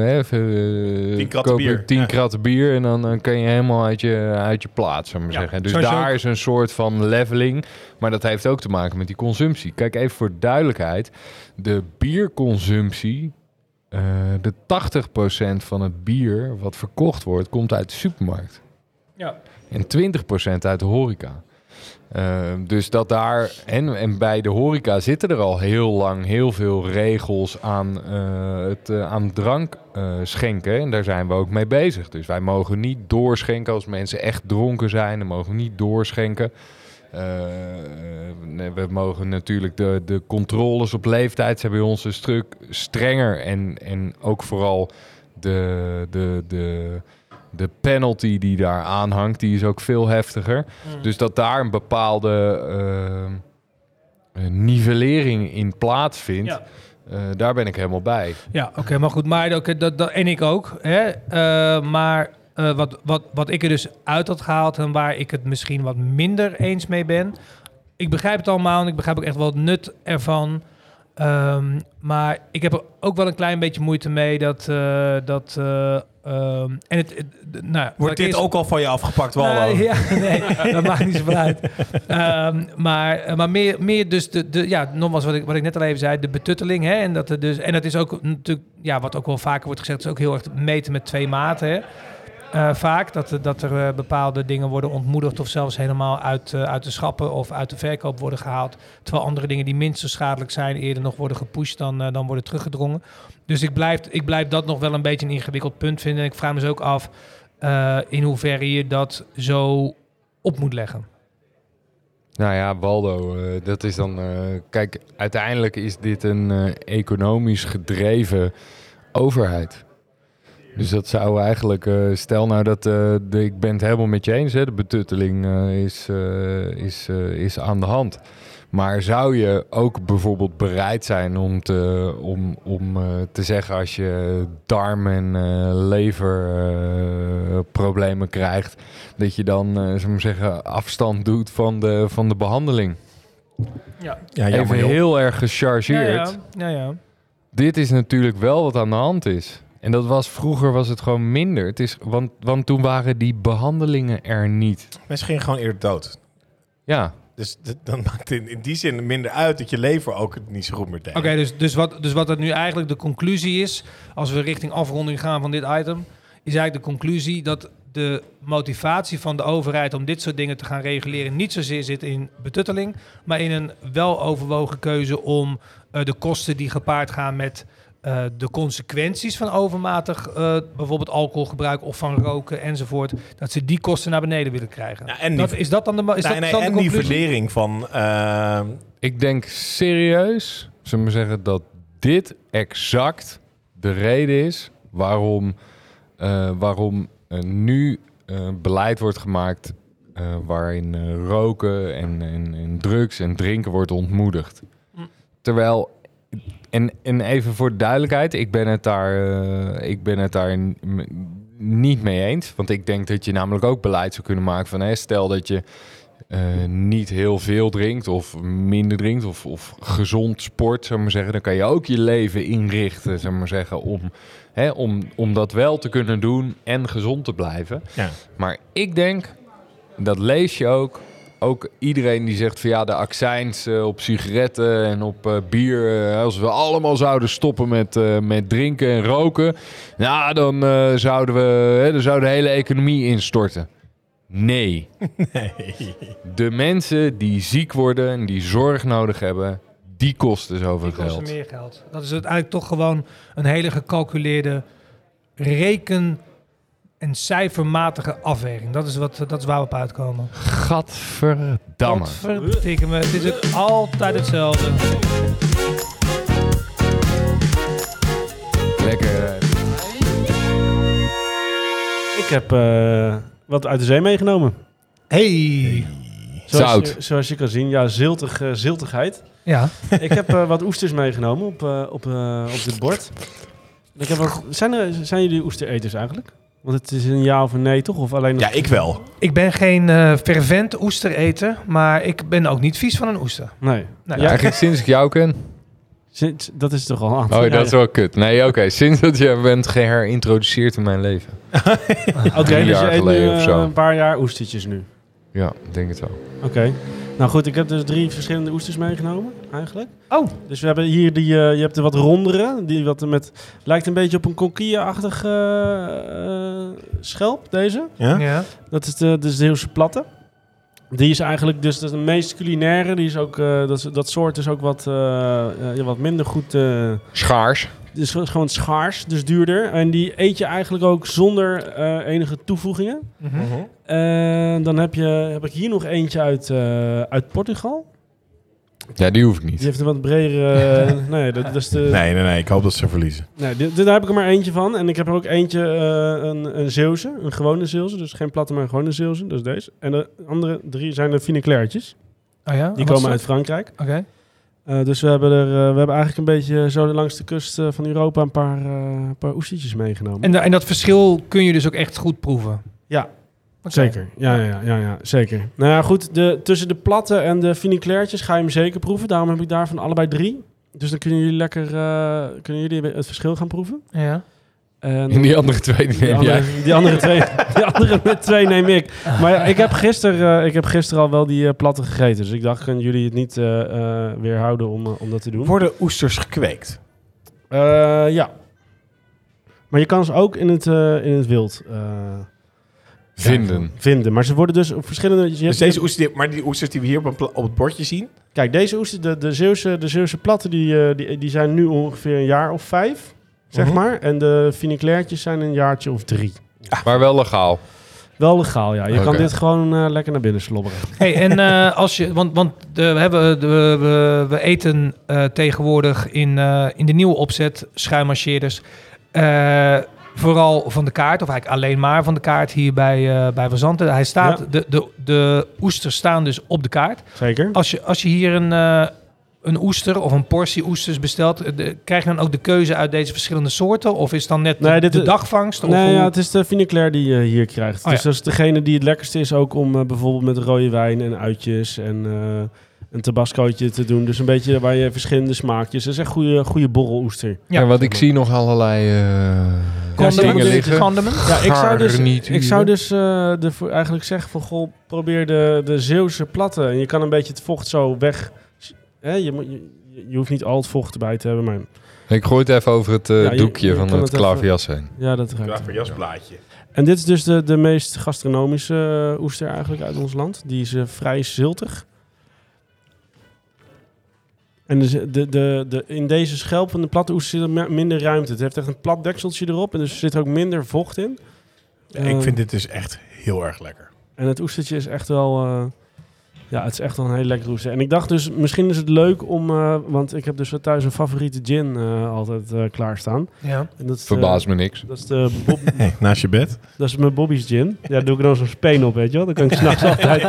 S2: 10 kratten bier.
S3: 10 kratten bier en dan kan je helemaal uit je plaats, zou ik maar zeggen. Dus
S4: zoals je
S3: daar
S4: ook-
S3: is een soort van leveling, maar dat heeft ook te maken met die consumptie. Kijk, even voor duidelijkheid, de bierconsumptie, de 80% van het bier wat verkocht wordt, komt uit de supermarkt.
S4: Ja.
S3: En 20% uit de horeca. Dus dat daar... En bij de horeca zitten er al heel lang heel veel regels aan, aan drank schenken. En daar zijn we ook mee bezig. Dus wij mogen niet doorschenken als mensen echt dronken zijn. Dan mogen we niet doorschenken. We mogen natuurlijk de controles op leeftijd zijn bij ons een stuk strenger. En ook vooral de penalty die daar aanhangt, die is ook veel heftiger. Dus dat daar een bepaalde nivellering in plaatsvindt,
S4: Ja.
S3: daar ben ik helemaal bij.
S4: Ja, oké, maar goed. Maar en ik ook. Hè? Maar wat ik er dus uit had gehaald en waar ik het misschien wat minder eens mee ben. Ik begrijp het allemaal en ik begrijp ook echt wel het nut ervan. Maar ik heb er ook wel een klein beetje moeite mee
S2: Wordt dit ook al van je afgepakt, Waldo?
S4: Nee, dat maakt niet zoveel uit. Maar meer dus nogmaals wat ik net al even zei, de betutteling. Hè? En dat is ook natuurlijk, wat ook wel vaker wordt gezegd, is ook heel erg meten met 2 maten. Hè? Vaak dat er bepaalde dingen worden ontmoedigd of zelfs helemaal uit de schappen of uit de verkoop worden gehaald. Terwijl andere dingen die minstens schadelijk zijn eerder nog worden gepusht dan worden teruggedrongen. Dus ik blijf dat nog wel een beetje een ingewikkeld punt vinden. En ik vraag me dus ook af in hoeverre je dat zo op moet leggen.
S3: Nou ja, Waldo, dat is dan... kijk, uiteindelijk is dit een economisch gedreven overheid. Dus dat zou eigenlijk... stel nou dat... ik ben het helemaal met je eens, hè, de betutteling is aan de hand. Maar zou je ook bijvoorbeeld bereid zijn om te zeggen als je darm- en leverproblemen krijgt, dat je dan, zou ik maar zeggen, afstand doet van de behandeling?
S2: Ja,
S3: Even heel erg gechargeerd.
S4: Ja.
S3: Dit is natuurlijk wel wat aan de hand is. En vroeger was het gewoon minder. Het is, want toen waren die behandelingen er niet.
S2: Mensen gingen gewoon eerder dood.
S3: Ja.
S2: Dus dan maakt het in die zin minder uit dat je lever ook het niet zo goed meer deed.
S4: Oké, dus wat het nu eigenlijk de conclusie is, als we richting afronding gaan van dit item, is eigenlijk de conclusie dat de motivatie van de overheid om dit soort dingen te gaan reguleren niet zozeer zit in betutteling, maar in een weloverwogen keuze om de kosten die gepaard gaan met de consequenties van overmatig bijvoorbeeld alcoholgebruik of van roken enzovoort, dat ze die kosten naar beneden willen krijgen.
S2: Ja, en
S4: Is dat dan de
S2: en die verdering van...
S3: Ik denk serieus, zullen we zeggen, dat dit exact de reden is waarom nu beleid wordt gemaakt waarin roken en drugs en drinken wordt ontmoedigd. Terwijl, en even voor de duidelijkheid, ik ben het daar niet mee eens. Want ik denk dat je namelijk ook beleid zou kunnen maken van, stel dat je niet heel veel drinkt of minder drinkt of gezond sport, zou ik maar zeggen, dan kan je ook je leven inrichten, zou ik maar zeggen, om dat wel te kunnen doen en gezond te blijven. Ja. Maar ik denk, dat lees je ook iedereen die zegt van ja, de accijns op sigaretten en op bier, als we allemaal zouden stoppen met drinken en roken, nou, dan zou de hele economie instorten. Nee. De mensen die ziek worden en die zorg nodig hebben, die kosten zoveel geld.
S4: Die kosten meer geld. Dat is uiteindelijk toch gewoon een hele gecalculeerde reken- en cijfermatige afweging. Dat is waar we op uitkomen.
S3: Gadverdamme.
S4: Godverdikke me. Het is ook altijd hetzelfde.
S3: Lekker.
S5: Ik heb wat uit de zee meegenomen.
S4: Hey.
S3: Zout.
S5: Zoals je kan zien, ja, ziltigheid.
S4: Ja.
S5: Ik heb wat oesters meegenomen op dit bord. Ik heb zijn jullie oestereters eigenlijk? Want het is een ja of een nee, toch? Of alleen
S2: Ja, ik wel.
S4: Ik ben geen fervent oestereter, maar ik ben ook niet vies van een oester.
S5: Nee.
S3: Ja, eigenlijk sinds ik jou ken.
S5: Dat is toch al aan.
S3: Oh, dat is wel kut. Nee, oké. Sinds dat je bent geherintroduceerd in mijn leven.
S5: Oké, dus je eet nu
S3: zo.
S5: een paar jaar oestertjes nu.
S3: Ja, ik denk het wel.
S5: Oké. Nou goed, ik heb dus 3 verschillende oesters meegenomen, eigenlijk.
S4: Oh.
S5: Dus we hebben hier je hebt de wat rondere, die wat lijkt een beetje op een coquille-achtig schelp, deze.
S2: Ja?
S5: Dat is de Zeeuwse platte. Die is eigenlijk dus de meest culinaire. Die is ook, dat soort is ook wat minder goed...
S3: Schaars.
S5: Het is gewoon schaars, dus duurder. En die eet je eigenlijk ook zonder enige toevoegingen.
S4: Mm-hmm.
S5: Dan heb ik hier nog eentje uit Portugal.
S3: Ja, die hoef ik niet.
S5: Die heeft een wat bredere... nee, dat is de...
S2: Nee, ik hoop dat ze verliezen.
S5: Nee, daar heb ik er maar eentje van. En ik heb er ook eentje, een Zeeuwse, een gewone Zeeuwse. Dus geen platte, maar een gewone Zeeuwse. Dat is deze. En de andere 3 zijn de Finiclairtjes.
S4: Oh ja?
S5: Die komen uit Frankrijk.
S4: Oké.
S5: Dus we hebben eigenlijk een beetje zo langs de kust van Europa een paar oestertjes meegenomen.
S4: En dat verschil kun je dus ook echt goed proeven?
S5: Ja.
S4: Okay.
S5: Zeker, ja, zeker. Nou ja, goed, tussen de platte en de Finiclairtjes ga je hem zeker proeven. Daarom heb ik daarvan allebei 3. Dus dan kunnen jullie lekker het verschil gaan proeven.
S4: Ja.
S3: En die andere 2 neem jij.
S5: Die andere 2 neem ik. Maar ik heb gisteren al wel die platte gegeten. Dus ik dacht, kunnen jullie het niet weerhouden om dat te doen?
S2: Worden oesters gekweekt?
S5: Ja. Maar je kan ze ook in het wild vinden. Maar ze worden dus op verschillende...
S2: Dus deze oesters, maar die oesters die we hier op het bordje zien?
S5: Kijk, deze oesters, de Zeeuwse platten, die zijn nu ongeveer een jaar of 5, zeg maar. En de Finiclairtjes zijn een jaartje of 3.
S3: Maar wel legaal.
S5: Wel legaal, ja. Je kan dit gewoon lekker naar binnen slobberen.
S4: Hey, en als je... Want we eten tegenwoordig in de nieuwe opzet schuimmarcheerders... vooral van de kaart, of eigenlijk alleen maar van de kaart hier bij Van Zanten. Hij staat, de oesters staan dus op de kaart.
S5: Zeker.
S4: Als je hier een oester of een portie oesters bestelt, krijg je dan ook de keuze uit deze verschillende soorten? Of is het dan net de dagvangst?
S5: Nee, het is de Finiclair die je hier krijgt. Dus dat is degene die het lekkerste is ook om bijvoorbeeld met rode wijn en uitjes en een tabascootje te doen. Dus een beetje waar je verschillende smaakjes. Dat is echt goede borreloester.
S3: Ja, want ik zie nog allerlei dingen liggen.
S5: Ja, ik zou dus eigenlijk zeggen van goh, probeer de Zeeuwse platte. En je kan een beetje het vocht zo weg. Je hoeft niet al het vocht erbij te hebben, maar...
S3: Ik gooi het even over het doekje van het klaverjas heen.
S5: Ja, dat ruikt.
S2: Klaverjasblaadje.
S5: En dit is dus de meest gastronomische oester eigenlijk uit ons land. Die is vrij ziltig. En dus in deze schelp van de platte oester zit er minder ruimte. Het heeft echt een plat dekseltje erop en dus er zit ook minder vocht in.
S2: Ik vind dit dus echt heel erg lekker.
S5: En het oestertje is echt wel... het is echt wel een hele lekkere oester. En ik dacht dus, misschien is het leuk om... want ik heb dus thuis een favoriete gin altijd klaarstaan.
S4: Ja.
S5: En dat is
S3: verbaast me niks.
S5: Dat is de
S2: naast je bed?
S5: Dat is mijn Bobby's gin. Ja, daar doe ik dan zo'n speen op, weet je wel. Dan kan ik s'nachts altijd...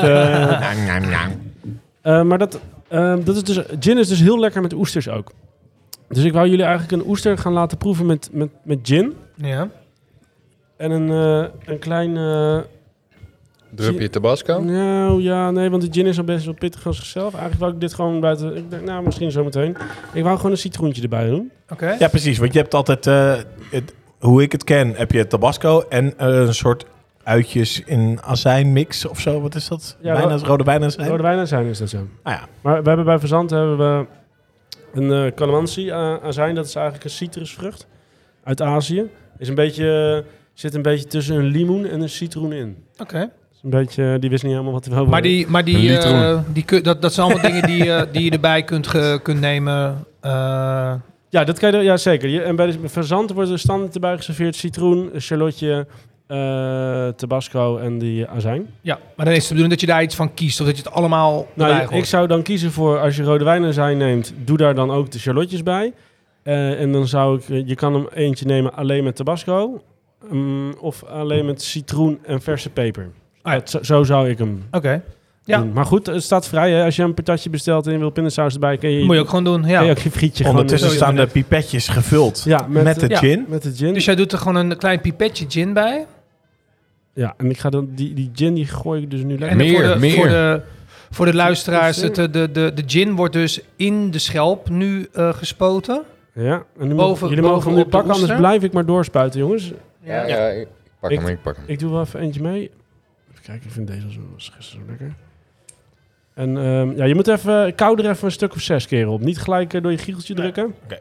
S5: maar dat is dus... Gin is dus heel lekker met oesters ook. Dus ik wou jullie eigenlijk een oester gaan laten proeven met gin.
S4: Ja.
S5: En een klein
S3: Drupje Tabasco?
S5: Nou ja, nee, want de gin is al best wel pittig van zichzelf. Eigenlijk wou ik dit gewoon buiten... Ik denk, nou, misschien zo meteen. Ik wou gewoon een citroentje erbij doen.
S4: Oké.
S2: Ja, precies. Want je hebt altijd, hoe ik het ken, heb je Tabasco en een soort uitjes in azijn mix of zo. Wat is dat?
S5: Ja,
S2: rode wijnazijn?
S5: Rode wijnazijn is dat zo.
S2: Ah ja.
S5: Maar we hebben bij Verzand een calamansi azijn. Dat is eigenlijk een citrusvrucht uit Azië. Is een beetje, zit een beetje tussen een limoen en een citroen in.
S4: Oké.
S5: Een beetje, die wist niet helemaal wat hij wou.
S4: Dat zijn allemaal dingen die je erbij kunt nemen.
S5: Ja, dat kan je, ja, zeker. En bij de Verzand wordt er standaard erbij geserveerd citroen, charlotte, Tabasco en die azijn.
S4: Ja, maar dan is het de bedoeling dat je daar iets van kiest of dat je het allemaal erbij gooit.
S5: Ik zou dan kiezen voor, als je rode wijnazijn neemt, doe daar dan ook de charlotjes bij. En dan zou ik, je kan hem eentje nemen alleen met Tabasco of alleen met citroen en verse peper.
S4: Ah, ja.
S5: Zo zou ik hem
S4: Oké. Ja.
S5: doen. Maar goed, het staat vrij. Hè? Als je een patatje bestelt en je wil pindasaus erbij,
S4: Moet je ook gewoon doen. Ja.
S5: kun je ook je frietje
S2: Ondertussen
S5: gewoon...
S2: staan de pipetjes gevuld met de gin.
S5: Met de gin.
S4: Dus jij doet er gewoon een klein pipetje gin bij.
S5: Ja, en ik ga dan die gin die gooi ik dus nu lekker.
S4: En voor de luisteraars, de gin wordt dus in de schelp nu gespoten.
S5: Ja, en nu
S4: Boven-
S5: jullie mogen hem nu
S4: bovenop de
S5: pakken, anders
S4: oester.
S5: blijf ik maar doorspuiten, jongens.
S3: Ja, ik pak hem.
S5: Ik doe wel even eentje mee. Even kijken, ik vind deze gisteren zo lekker. En ja, je moet even, kou er even een stuk of 6 keer op. Niet gelijk door je giecheltje drukken.
S2: Oké.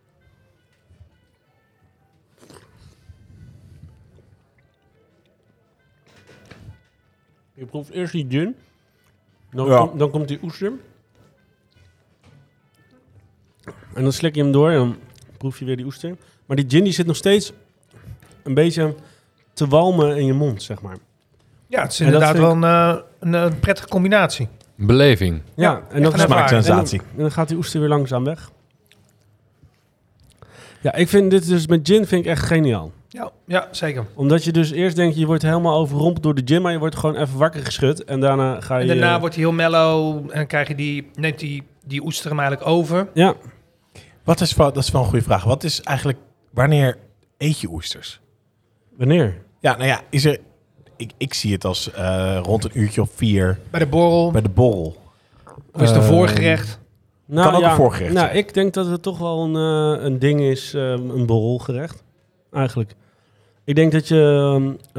S5: Je proeft eerst die gin. Dan komt die oester. En dan slik je hem door en dan proef je weer die oester. Maar die gin die zit nog steeds een beetje te walmen in je mond, zeg maar.
S4: Ja, het is
S5: En dat
S4: inderdaad
S5: vind
S4: wel een prettige combinatie.
S3: Beleving.
S5: Ja, en
S4: echt
S5: dan
S4: een
S2: Smaaksensatie.
S5: En dan gaat die oester weer langzaam weg. Ja, ik vind dit dus met gin vind ik echt geniaal.
S4: Ja, zeker.
S5: Omdat je dus eerst denkt, je wordt helemaal overrompeld door de gin, maar je wordt gewoon even wakker geschud. En daarna ga je...
S4: En daarna wordt hij heel mellow en dan krijg je neemt die oester hem eigenlijk over.
S5: Ja,
S2: Dat is wel een goede vraag. Wat is eigenlijk, wanneer eet je oesters?
S5: wanneer?
S2: Ja, nou ja, is er... Ik zie het als rond een uurtje of 4
S4: Bij de borrel.
S2: bij de borrel.
S4: Of is het een voorgerecht?
S5: Nou,
S2: Kan ook een voorgerecht
S5: Nou,
S2: zijn.
S5: ik denk dat het toch wel een ding is, een borrelgerecht. Eigenlijk. Ik denk dat je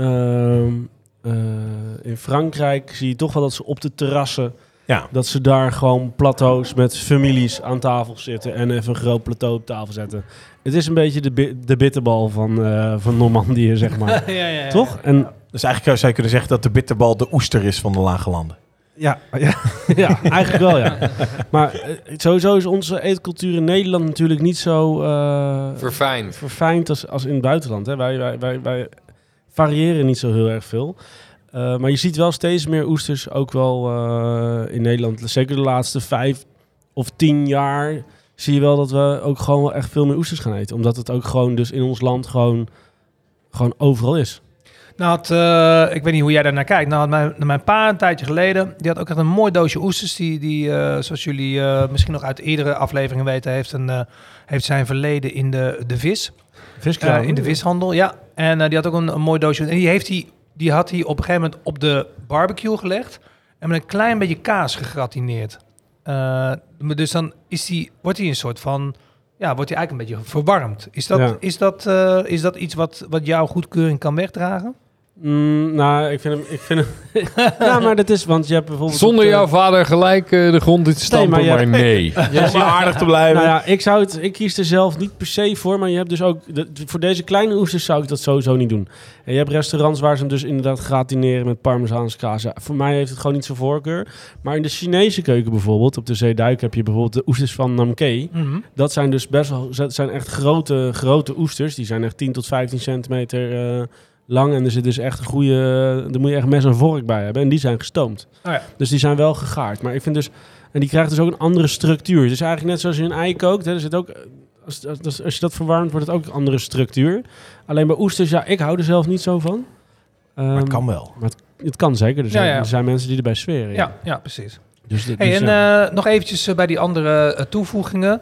S5: in Frankrijk zie je toch wel dat ze op de terrassen,
S2: Ja.
S5: dat ze daar gewoon plateaus met families aan tafel zitten en even een groot plateau op tafel zetten. Het is een beetje de bitterbal van Normandië, zeg maar.
S4: Ja.
S5: Toch? En
S2: Dus eigenlijk zou je kunnen zeggen dat de bitterbal de oester is van de Lage Landen.
S5: ja, eigenlijk wel, ja. Maar sowieso is onze eetcultuur in Nederland natuurlijk niet zo verfijnd als in het buitenland. Hè. Wij variëren niet zo heel erg veel. Maar je ziet wel steeds meer oesters, ook wel in Nederland. Zeker de laatste 5 of 10 jaar zie je wel dat we ook gewoon wel echt veel meer oesters gaan eten. Omdat het ook gewoon dus in ons land gewoon overal is.
S4: Nou, ik weet niet hoe jij daar naar kijkt. Nou, mijn pa een tijdje geleden, die had ook echt een mooi doosje oesters. Die zoals jullie misschien nog uit eerdere afleveringen weten, heeft zijn verleden in de vis.
S5: Viskraam.
S4: In de vishandel, ja. En die had ook een mooi doosje. En die had hij op een gegeven moment op de barbecue gelegd. En met een klein beetje kaas gegratineerd. Dus dan wordt hij een soort van... Ja, wordt hij eigenlijk een beetje verwarmd. Is dat iets wat jouw goedkeuring kan wegdragen?
S5: Nou, ik vind hem... ja, maar dat is, want je hebt bijvoorbeeld...
S3: Zonder jouw vader gelijk de grond in te stampen, maar nee.
S2: Om aardig te blijven.
S5: Nou ja, ik kies er zelf niet per se voor, maar je hebt dus ook... voor deze kleine oesters zou ik dat sowieso niet doen. En je hebt restaurants waar ze hem dus inderdaad gratineren met parmezaanse kaas. Ja, voor mij heeft het gewoon niet zo'n voorkeur. Maar in de Chinese keuken bijvoorbeeld, op de Zeeduik heb je bijvoorbeeld de oesters van Namke.
S4: Mm-hmm.
S5: Dat zijn dus zijn echt grote oesters. Die zijn echt 10 tot 15 centimeter... lang en er zit dus echt een goede... Daar moet je echt mes en vork bij hebben. En die zijn gestoomd.
S4: Oh ja.
S5: Dus die zijn wel gegaard. Maar ik vind dus... En die krijgt dus ook een andere structuur. Het is eigenlijk net zoals je een ei kookt. Hè, er zit ook... Als je dat verwarmt, wordt het ook een andere structuur. Alleen bij oesters, ja, ik hou er zelf niet zo van.
S2: Maar het kan wel.
S5: Maar het kan zeker. Er zijn mensen die erbij zweren.
S4: Ja, precies.
S5: Dus
S4: Hey, en nog eventjes bij die andere toevoegingen.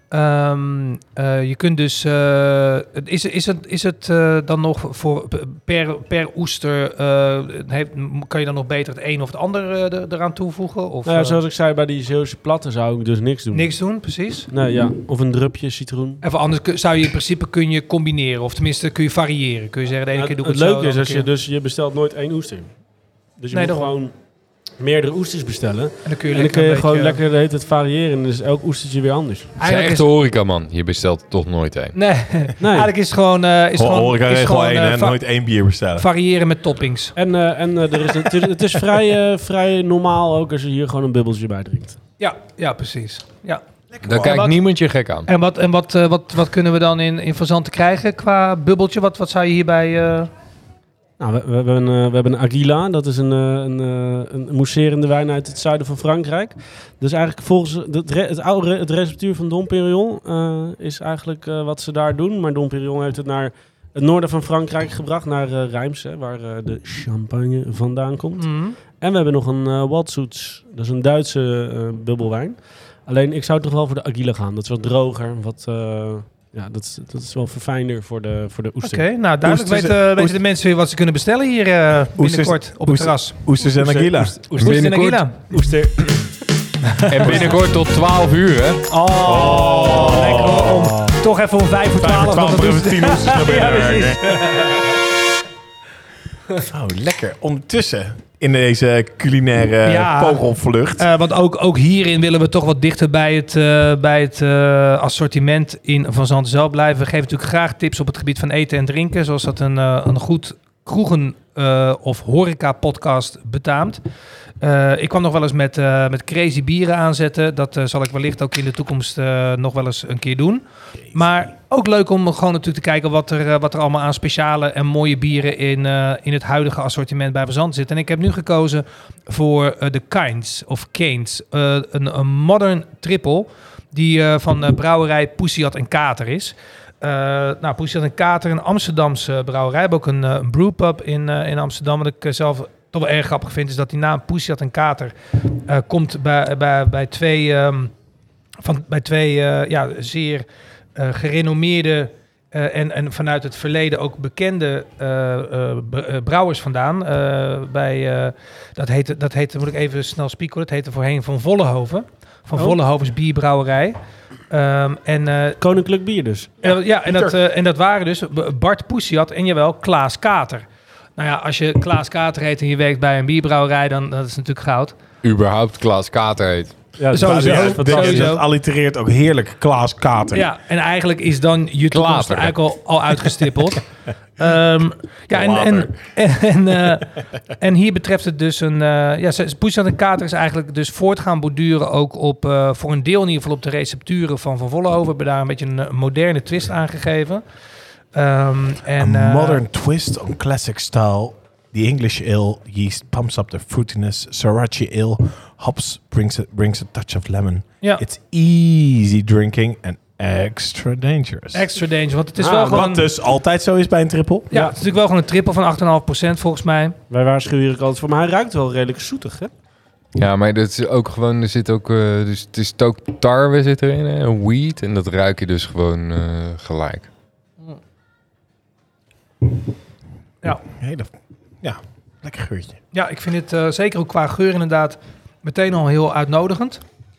S4: Je kunt dus... Is het dan nog voor per oester... kan je dan nog beter het een of het ander eraan toevoegen? Of,
S5: Zoals ik zei, bij die Zeeuwse platten zou ik dus niks doen.
S4: Niks doen, precies.
S5: Nee, ja. Of een drupje citroen.
S4: Even anders zou je in principe kun je combineren. Of tenminste kun je variëren. Kun je zeggen, de ene keer doe ik het zo.
S5: Het leuke is, als je bestelt nooit 1 oester. Dus je moet gewoon meerdere oesters bestellen. En
S4: dan kun je,
S5: gewoon lekker de hele tijd variëren. En dus elk oestertje weer anders.
S3: Het is echt de horeca, man. Je bestelt toch nooit 1.
S4: Nee. Eigenlijk is het gewoon...
S2: horeca regel 1, hè? Nooit 1 bier bestellen.
S4: Variëren met toppings.
S5: En het is vrij normaal ook als je hier gewoon een bubbeltje bij drinkt.
S4: Ja, precies. Ja.
S3: Daar kijkt niemand je gek aan.
S4: En wat kunnen we dan in Fazanten krijgen qua bubbeltje? Wat zou je hierbij...
S5: Nou, we hebben een Aguila. Dat is een mousserende wijn uit het zuiden van Frankrijk. Dus eigenlijk volgens het receptuur van Dom Pérignon is eigenlijk wat ze daar doen. Maar Dom Pérignon heeft het naar het noorden van Frankrijk gebracht. Naar Reims, waar de champagne vandaan komt.
S4: Mm-hmm.
S5: En we hebben nog een Waldsoets. Dat is een Duitse bubbelwijn. Alleen ik zou toch wel voor de Aguila gaan. Dat is wat droger, dat is wel verfijnder voor de oester.
S4: Oké, nou duidelijk weten de mensen weer wat ze kunnen bestellen hier binnenkort op het terras.
S2: Oesters en Aguila.
S4: Oesters en Aguila.
S5: Oester.
S3: En binnenkort tot 12 uur, hè?
S4: Lekker om toch even om 5 voor 12.
S2: Even 10 oesters naar binnen werken.
S4: Oh,
S2: lekker. Ondertussen in deze culinaire vogelvlucht.
S4: Want ook hierin willen we toch wat dichter bij het assortiment in Van Zanten zelf blijven. We geven natuurlijk graag tips op het gebied van eten en drinken. Zoals dat een goed kroegen- of horeca-podcast betaamt. Ik kwam nog wel eens met crazy bieren aanzetten. Dat zal ik wellicht ook in de toekomst nog wel eens een keer doen. Maar ook leuk om gewoon natuurlijk te kijken wat er allemaal aan speciale en mooie bieren in het huidige assortiment bij Van Zanten zit. En ik heb nu gekozen voor de Canes. Een modern triple die van brouwerij Poesiat en Kater is. Poesiat en Kater, een Amsterdamse brouwerij. We hebben ook een brewpub in Amsterdam. Wat ik zelf toch wel erg grappig vind, is dat die naam Poesiat en Kater komt bij twee zeer gerenommeerde en vanuit het verleden ook bekende brouwers vandaan. Dat heette, moet ik even snel spieken, dat heette voorheen Van Vollenhoven. Van Vollenhovens Bierbrouwerij.
S5: Koninklijk bier dus.
S4: En dat waren dus Bart Poesiat en jawel Klaas Kater. Nou ja, als je Klaas Kater heet en je werkt bij een bierbrouwerij, dan dat is natuurlijk goud.
S3: Überhaupt Klaas Kater heet.
S5: Ja,
S4: sowieso.
S2: Dat allitereert ook heerlijk, Klaas Kater.
S4: Ja, en eigenlijk is dan je toekomst eigenlijk al uitgestippeld. En hier betreft het dus Poesiat en Kater is eigenlijk dus voortgaan borduren ook op, voor een deel in ieder geval op de recepturen van Vollenhoven. We hebben daar een beetje een moderne twist aangegeven.
S2: A modern twist on classic style. The English ale yeast pumps up the fruitiness. Sriracha ale hops brings a touch of lemon.
S4: Ja.
S2: It's easy drinking and extra dangerous.
S4: Extra dangerous, want het is wel gewoon...
S2: Wat dus altijd zo is bij een triple.
S4: Ja, het is natuurlijk wel gewoon een triple van 8,5% volgens mij.
S5: Wij waarschuwen hier ook altijd voor, maar hij ruikt wel redelijk zoetig, hè?
S3: Ja, maar dat is ook gewoon, er zit ook, dus het is ook tarwe zit erin, hè, een weed, en dat ruik je dus gewoon gelijk.
S2: Ja, lekker geurtje.
S4: Ja, ik vind het zeker ook qua geur inderdaad meteen al heel uitnodigend.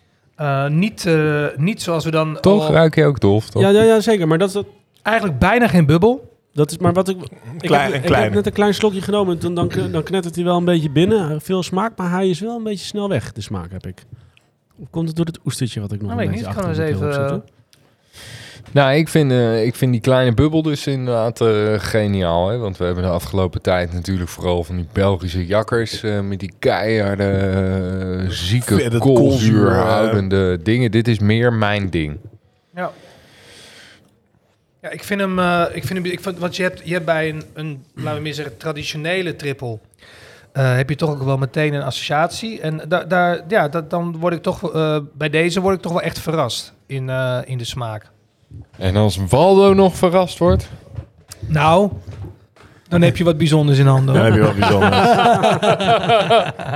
S4: Niet zoals we dan...
S3: Toch ruik je ook Dolf, toch?
S5: Ja, zeker. Maar dat is
S4: eigenlijk bijna geen bubbel.
S5: Dat is maar wat ik... Ik heb net een klein slokje genomen en dan knettert hij wel een beetje binnen. Veel smaak, maar hij is wel een beetje snel weg, de smaak heb ik. Of komt het door het oestertje wat ik nog een beetje achter de keel opzet?
S3: Nou, ik vind die kleine bubbel dus inderdaad geniaal. Hè? Want we hebben de afgelopen tijd natuurlijk vooral van die Belgische jakkers met die keiharde, zieke, koolzuurhoudende dingen. Dit is meer mijn ding.
S4: Ja. Ja, ik vind hem... want je hebt bij een laten we meer zeggen, traditionele triple... heb je toch ook wel meteen een associatie. En dan word ik toch... bij deze word ik toch wel echt verrast in de smaak.
S3: En als Waldo nog verrast wordt?
S4: Nou, dan heb je wat bijzonders in handen.
S2: Dan heb je wat bijzonders.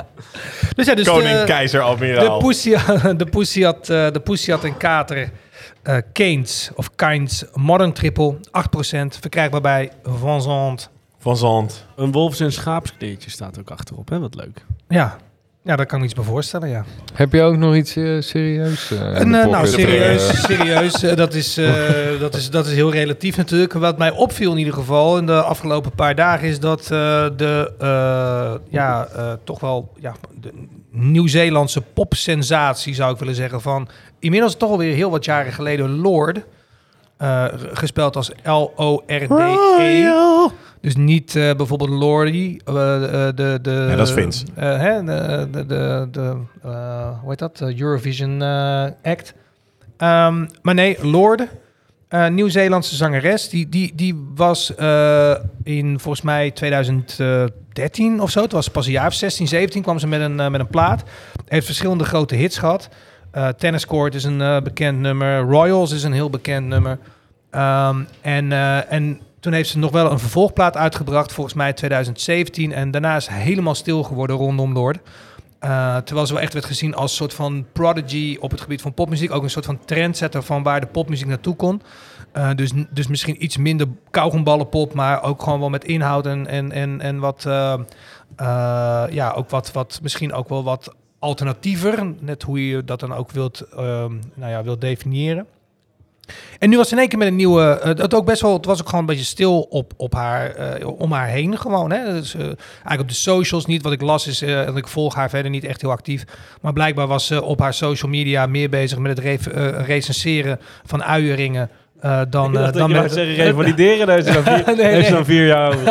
S4: Dus
S2: Koning, keizer, admiraal.
S4: De Poesiat en Kater Keynes Modern Triple, 8%, verkrijgbaar bij Van Zandt.
S2: Van Zandt.
S5: Een wolfs- en schaapskleedje staat ook achterop, hè? Wat leuk.
S4: Ja, daar kan ik me iets bij voorstellen, ja.
S3: Heb je ook nog iets serieus?
S4: Serieus. Dat is heel relatief natuurlijk. Wat mij opviel in ieder geval in de afgelopen paar dagen is dat toch wel de Nieuw-Zeelandse popsensatie, zou ik willen zeggen, van inmiddels toch alweer heel wat jaren geleden Lorde. Gespeld als Lorde. Dus niet bijvoorbeeld Lordi.
S2: Ja, dat is Vince.
S4: Hoe heet dat? Eurovision Act. Maar nee, Lorde. Nieuw-Zeelandse zangeres. Die was in volgens mij 2013 of zo. Het was pas een jaar of 16, 17 kwam ze met een plaat. Heeft verschillende grote hits gehad. Tennis Court is een bekend nummer. Royals is een heel bekend nummer. En toen heeft ze nog wel een vervolgplaat uitgebracht, volgens mij 2017. En daarna is helemaal stil geworden rondom Lorde. Terwijl ze wel echt werd gezien als soort van prodigy op het gebied van popmuziek. Ook een soort van trendsetter van waar de popmuziek naartoe kon. Dus misschien iets minder kauwgomballenpop, maar ook gewoon wel met inhoud en wat... ook wat misschien ook wel wat alternatiever. Net hoe je dat dan ook wilt definiëren. En nu was ze in één keer met een nieuwe... Het was ook gewoon een beetje stil op haar, om haar heen gewoon. Hè? Dus, eigenlijk op de socials niet. Wat ik las is, dat ik volg haar verder niet echt heel actief. Maar blijkbaar was ze op haar social media meer bezig met het recenseren van uieringen. Dan
S5: met zeggen revalideren, daar heeft ze dan 4 jaar over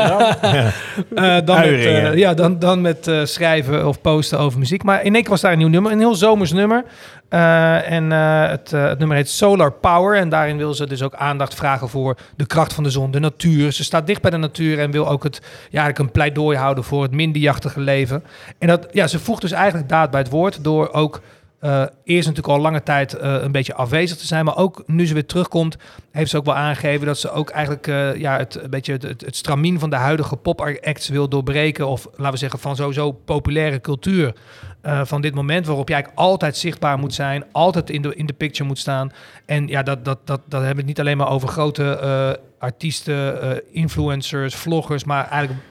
S5: gedaan.
S4: Dan met schrijven of posten over muziek. Maar in één keer was daar een nieuw nummer, een heel zomers nummer. Het nummer heet Solar Power. En daarin wil ze dus ook aandacht vragen voor de kracht van de zon, de natuur. Ze staat dicht bij de natuur en wil ook eigenlijk een pleidooi houden voor het minderjachtige leven. En ze voegt dus eigenlijk daad bij het woord door ook... eerst natuurlijk al lange tijd een beetje afwezig te zijn. Maar ook nu ze weer terugkomt, heeft ze ook wel aangegeven dat ze ook eigenlijk het stramien van de huidige pop-acts wil doorbreken. Of laten we zeggen van sowieso populaire cultuur van dit moment. Waarop je eigenlijk altijd zichtbaar moet zijn. Altijd in de picture moet staan. En ja, dat hebben we het niet alleen maar over grote artiesten, influencers, vloggers. Maar eigenlijk...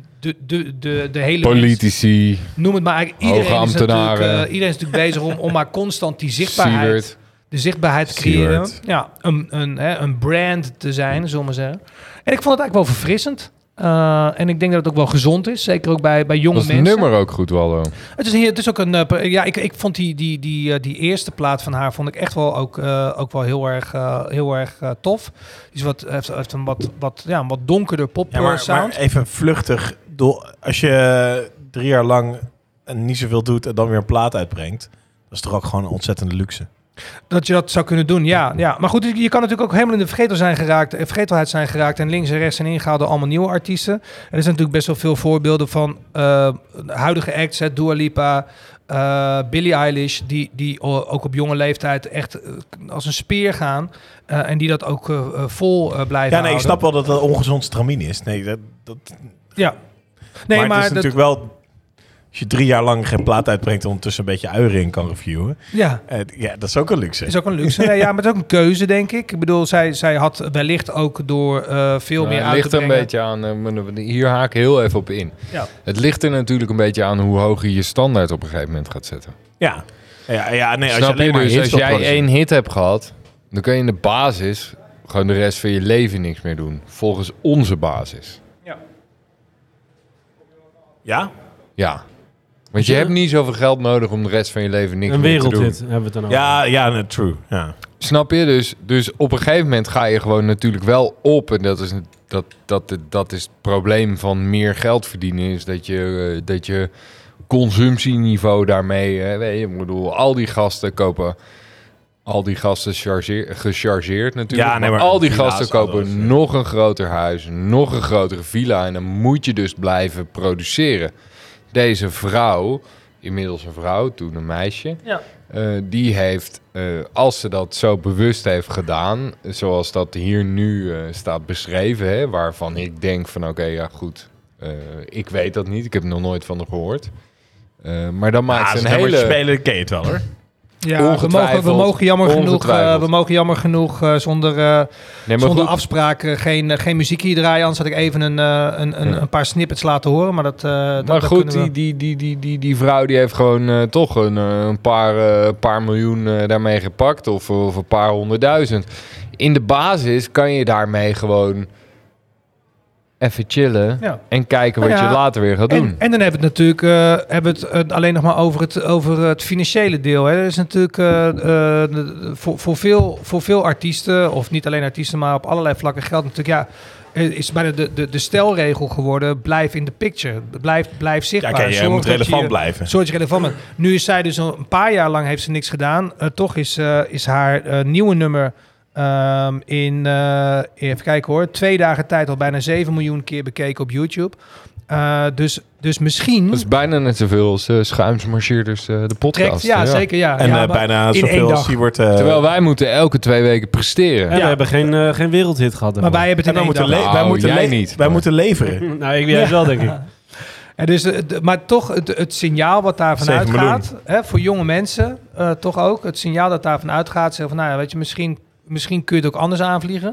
S4: De hele
S3: politici,
S4: mens, noem het maar eigenlijk. Iedereen is natuurlijk bezig om maar constant die zichtbaarheid te creëren. Ja, een brand te zijn, zullen we maar zeggen. En ik vond het eigenlijk wel verfrissend. En ik denk dat het ook wel gezond is. Zeker ook bij jonge mensen.
S3: Was het nummer ook goed, Waldo?
S4: Het is ook een... ik vond die eerste plaat van haar vond ik echt wel ook wel heel erg tof. Dus heeft een wat donkerder pop sound.
S2: Maar even vluchtig. Als je 3 jaar lang niet zoveel doet en dan weer een plaat uitbrengt, dat is toch ook gewoon een ontzettende luxe.
S4: Dat je dat zou kunnen doen, ja. Maar goed, je kan natuurlijk ook helemaal in de vergetelheid zijn geraakt en links en rechts zijn ingehaald door allemaal nieuwe artiesten. Er zijn natuurlijk best wel veel voorbeelden van huidige acts, Dua Lipa, Billie Eilish, die ook op jonge leeftijd echt als een speer gaan en die dat ook vol blijven houden.
S2: Ja, ik snap wel dat dat ongezond stramien is. Nee, dat...
S4: Ja. Nee, maar
S2: het is natuurlijk wel... Als je 3 jaar lang geen plaat uitbrengt en ondertussen een beetje uiering kan reviewen.
S4: Ja.
S2: Dat is ook een luxe.
S4: Is ook een luxe. Nee, maar het is ook een keuze, denk ik. Ik bedoel, zij had wellicht ook door veel meer uit te brengen. Het ligt
S3: een beetje aan... hier haak ik heel even op in.
S4: Ja.
S3: Het ligt er natuurlijk een beetje aan hoe hoog je je standaard op een gegeven moment gaat zetten.
S2: Ja. Nee,
S3: snap je? Dus als jij 1 hit hebt gehad, dan kun je in de basis gewoon de rest van je leven niks meer doen. Volgens onze basis.
S2: Ja?
S3: Ja. Want je hebt niet zoveel geld nodig om de rest van je leven niks meer te doen.
S5: Een wereldhit hebben we het dan over.
S2: Ja, true. Ja.
S3: Snap je? Dus op een gegeven moment ga je gewoon natuurlijk wel op. En dat is het probleem van meer geld verdienen. Is dat je consumptieniveau daarmee... ik bedoel, al die gasten kopen... Al die gasten gechargeerd natuurlijk. Ja, maar al die gasten kopen nog een groter huis, nog een grotere villa. En dan moet je dus blijven produceren. Deze vrouw, inmiddels een vrouw, toen een meisje...
S4: Ja.
S3: Die heeft, als ze dat zo bewust heeft gedaan... zoals dat hier nu staat beschreven... Hè, waarvan ik denk van ik weet dat niet. Ik heb er nog nooit van haar gehoord. Maar dan maakt ze een hele...
S2: spelen ken je het wel, hoor.
S4: Ja, we mogen jammer genoeg zonder afspraak geen muziek hier draaien. Anders had ik even een paar snippets laten horen. Maar
S3: maar goed, die vrouw die heeft gewoon toch een paar miljoen daarmee gepakt. Of een paar 100.000. In de basis kan je daarmee gewoon even chillen en kijken wat je later weer gaat doen.
S4: En dan hebben we het natuurlijk alleen nog maar over het financiële deel. Hè. Er is natuurlijk voor veel artiesten, of niet alleen artiesten, maar op allerlei vlakken geldt natuurlijk, is bijna de stelregel geworden, blijf in de picture. Blijf zichtbaar.
S2: Ja, je moet relevant blijven.
S4: Zorg dat je relevant bent. Nu is zij dus een paar jaar lang heeft ze niks gedaan. Toch is haar nieuwe nummer even kijken hoor, 2 dagen tijd al bijna 7 miljoen keer bekeken op YouTube. Dus misschien...
S3: Dat is bijna net zoveel als Schuimsmarcheerders de podcast.
S4: Zeker, ja.
S2: En bijna zoveel als die wordt...
S3: Terwijl wij moeten elke 2 weken presteren.
S5: En we hebben geen wereldhit gehad.
S4: Maar wij hebben het in 1 dag.
S2: Wij moeten leveren.
S5: Nou, ik juist wel, denk ik.
S4: En dus, maar toch het signaal wat daarvan uitgaat, hè, voor jonge mensen, toch ook, het signaal dat daarvan uitgaat, zeggen van, nou ja, weet je, misschien kun je het ook anders aanvliegen.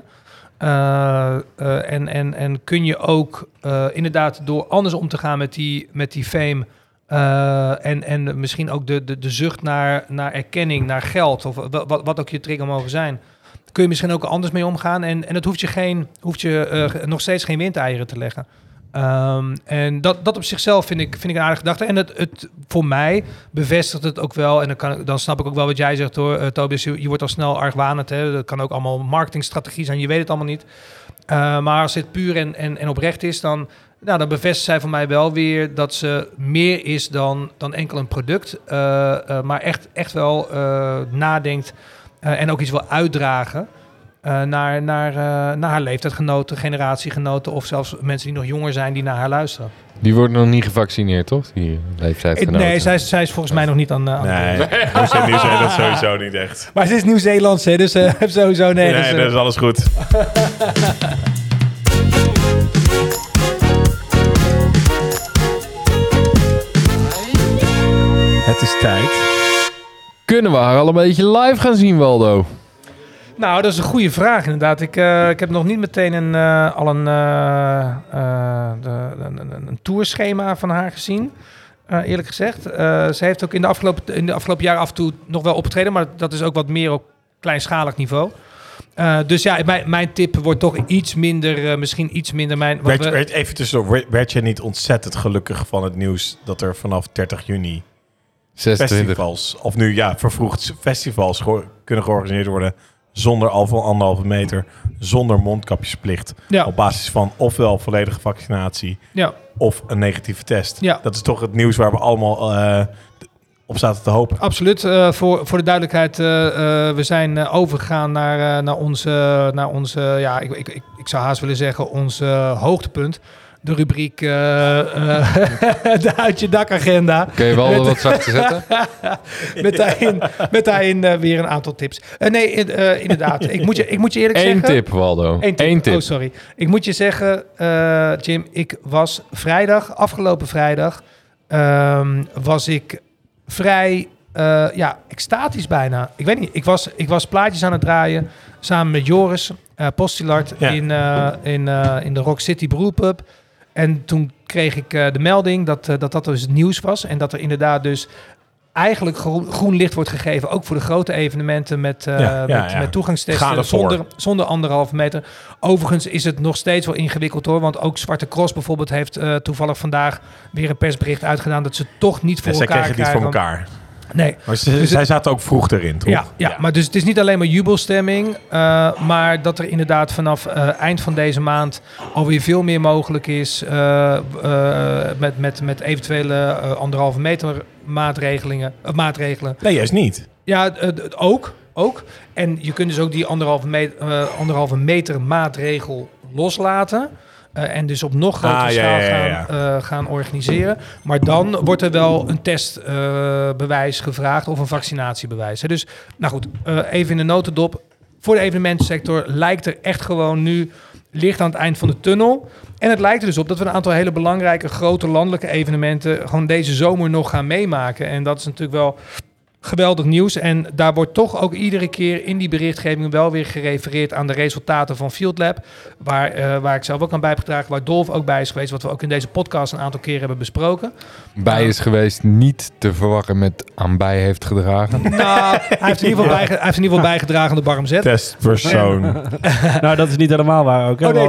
S4: En kun je ook inderdaad door anders om te gaan met die fame en misschien ook de zucht naar erkenning, naar geld of wat ook je trigger mogen zijn, kun je misschien ook anders mee omgaan. En dat hoeft je nog steeds geen windeieren te leggen. En dat op zichzelf vind ik een aardige gedachte. En het voor mij bevestigt het ook wel. En dan snap ik ook wel wat jij zegt hoor, Tobias. Je wordt al snel argwanend. Hè? Dat kan ook allemaal marketingstrategie zijn. Je weet het allemaal niet. Maar als dit puur en oprecht is, dan bevestigt zij voor mij wel weer dat ze meer is dan enkel een product. Maar echt wel nadenkt en ook iets wil uitdragen. Naar haar leeftijdgenoten, generatiegenoten of zelfs mensen die nog jonger zijn die naar haar luisteren.
S3: Die wordt nog niet gevaccineerd, toch? Die leeftijdsgenoten.
S4: Nee, zij is volgens mij nog niet aan
S2: nee, Nieuw-Zeeland sowieso niet echt.
S4: Maar ze is Nieuw-Zeelands, hè, dus sowieso nee.
S2: Nee, dat is alles goed. Het is tijd.
S3: Kunnen we haar al een beetje live gaan zien, Waldo?
S4: Nou, dat is een goede vraag inderdaad. Ik heb nog niet meteen een tourschema van haar gezien, eerlijk gezegd. Ze heeft ook in de afgelopen jaren af en toe nog wel opgetreden, maar dat is ook wat meer op kleinschalig niveau. Dus ja, mijn tip wordt toch iets minder, misschien iets minder
S2: Even tussendoor, werd je niet ontzettend gelukkig van het nieuws dat er vanaf 30 juni
S3: 26
S2: festivals, of nu vervroegd festivals kunnen georganiseerd worden zonder 1,5 meter, zonder mondkapjesplicht, op basis van ofwel volledige vaccinatie of een negatieve test. Ja. Dat is toch het nieuws waar we allemaal op zaten te hopen.
S4: Absoluut. Voor de duidelijkheid, we zijn overgegaan naar onze ik zou haast willen zeggen, ons hoogtepunt. De rubriek de Uit je dak agenda.
S3: Kun je wel wat zachter zetten?
S4: met daarin weer een aantal tips. Inderdaad. Ik moet je eerlijk zeggen...
S3: Eén tip, Waldo. Eén tip.
S4: Oh, sorry. Ik moet je zeggen, Jim, ik was afgelopen vrijdag, was ik vrij extatisch bijna. Ik weet niet, ik was plaatjes aan het draaien samen met Joris Postillard in de Rock City Brewpub. En toen kreeg ik de melding dat dus nieuws was. En dat er inderdaad dus eigenlijk groen licht wordt gegeven. Ook voor de grote evenementen met toegangstesten zonder 1,5 meter. Overigens is het nog steeds wel ingewikkeld hoor. Want ook Zwarte Cross bijvoorbeeld heeft toevallig vandaag weer een persbericht uitgedaan. Dat ze toch niet voor elkaar krijgen.
S2: Zij kregen het niet voor elkaar.
S4: Nee.
S2: Maar zij zaten ook vroeg erin, toch?
S4: Ja, maar dus het is niet alleen maar jubelstemming. Maar dat er inderdaad vanaf eind van deze maand alweer veel meer mogelijk is. Met eventuele 1,5 meter maatregelen. Nee,
S2: juist niet.
S4: Ja, ook. En je kunt dus ook die 1,5 meter maatregel loslaten. En dus op nog grotere schaal gaan organiseren. Maar dan wordt er wel een testbewijs gevraagd of een vaccinatiebewijs. Dus, nou goed, even in de notendop. Voor de evenementensector lijkt er echt gewoon nu licht aan het eind van de tunnel. En het lijkt er dus op dat we een aantal hele belangrijke grote landelijke evenementen gewoon deze zomer nog gaan meemaken. En dat is natuurlijk wel geweldig nieuws. En daar wordt toch ook iedere keer in die berichtgeving wel weer gerefereerd aan de resultaten van Field Lab. Waar ik zelf ook aan bij heb gedragen, waar Dolf ook bij is geweest, wat we ook in deze podcast een aantal keer hebben besproken.
S3: Bij is geweest, niet te verwarren met aan bij heeft gedragen.
S4: Nou, hij heeft in ieder geval bijgedragen aan de Barm Z.
S2: Testpersoon.
S5: Nou, dat is niet helemaal waar ook. Hè?
S4: Oh, nee,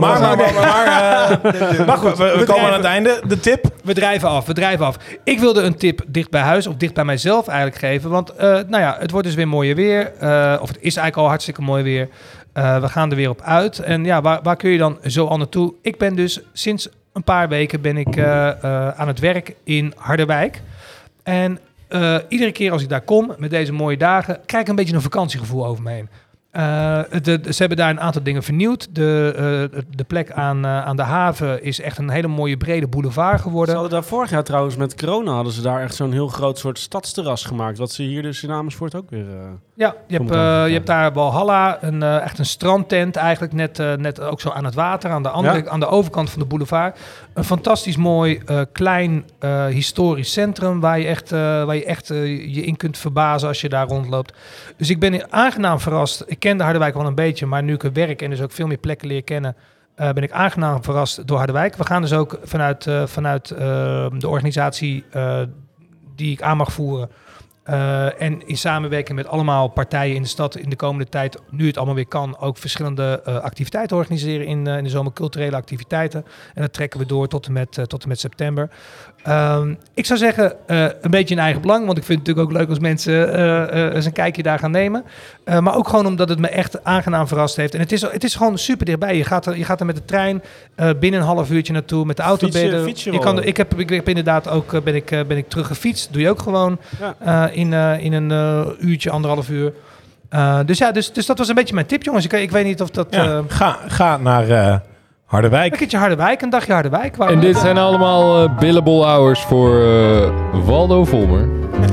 S2: Maar goed, we komen aan het einde. De tip?
S4: We drijven af. Ik wilde een tip dicht bij huis, of dicht bij mijzelf eigenlijk geven. Want het wordt dus weer mooier weer. Of het is eigenlijk al hartstikke mooi weer. We gaan er weer op uit. En ja, waar kun je dan zo al naartoe? Ik ben dus sinds een paar weken aan het werk in Harderwijk. En iedere keer als ik daar kom met deze mooie dagen, krijg ik een beetje een vakantiegevoel over me heen. Ze hebben daar een aantal dingen vernieuwd. De plek aan de haven is echt een hele mooie brede boulevard geworden.
S5: Ze hadden daar vorig jaar trouwens met corona hadden ze daar echt zo'n heel groot soort stadsterras gemaakt. Wat ze hier dus in Amersfoort ook weer...
S4: Ja, je hebt daar Walhalla, echt een strandtent eigenlijk, net ook zo aan het water, aan de overkant van de boulevard. Een fantastisch mooi, klein historisch centrum waar je echt je in kunt verbazen als je daar rondloopt. Dus ik ben aangenaam verrast. Ik kende Harderwijk wel een beetje, maar nu ik er werk en dus ook veel meer plekken leer kennen, ben ik aangenaam verrast door Harderwijk. We gaan dus ook vanuit de organisatie die ik aan mag voeren, en in samenwerking met allemaal partijen in de stad in de komende tijd, nu het allemaal weer kan, ook verschillende activiteiten organiseren in de zomer, culturele activiteiten. En dat trekken we door tot en met september. Ik zou zeggen, een beetje in eigen belang, want ik vind het natuurlijk ook leuk als mensen eens een kijkje daar gaan nemen. Maar ook gewoon omdat het me echt aangenaam verrast heeft. En het is gewoon super dichtbij. Je gaat er met de trein binnen een half uurtje naartoe, met de auto ik heb inderdaad ook, ben ik terug gefietst. Doe je ook gewoon in een uurtje, 1,5 uur. Dus dat was een beetje mijn tip, jongens. Ik weet niet of dat...
S2: Ga naar Harderwijk.
S4: Een keertje Harderwijk, een dagje Harderwijk.
S3: En dit zijn allemaal billable hours voor Waldo Volmer.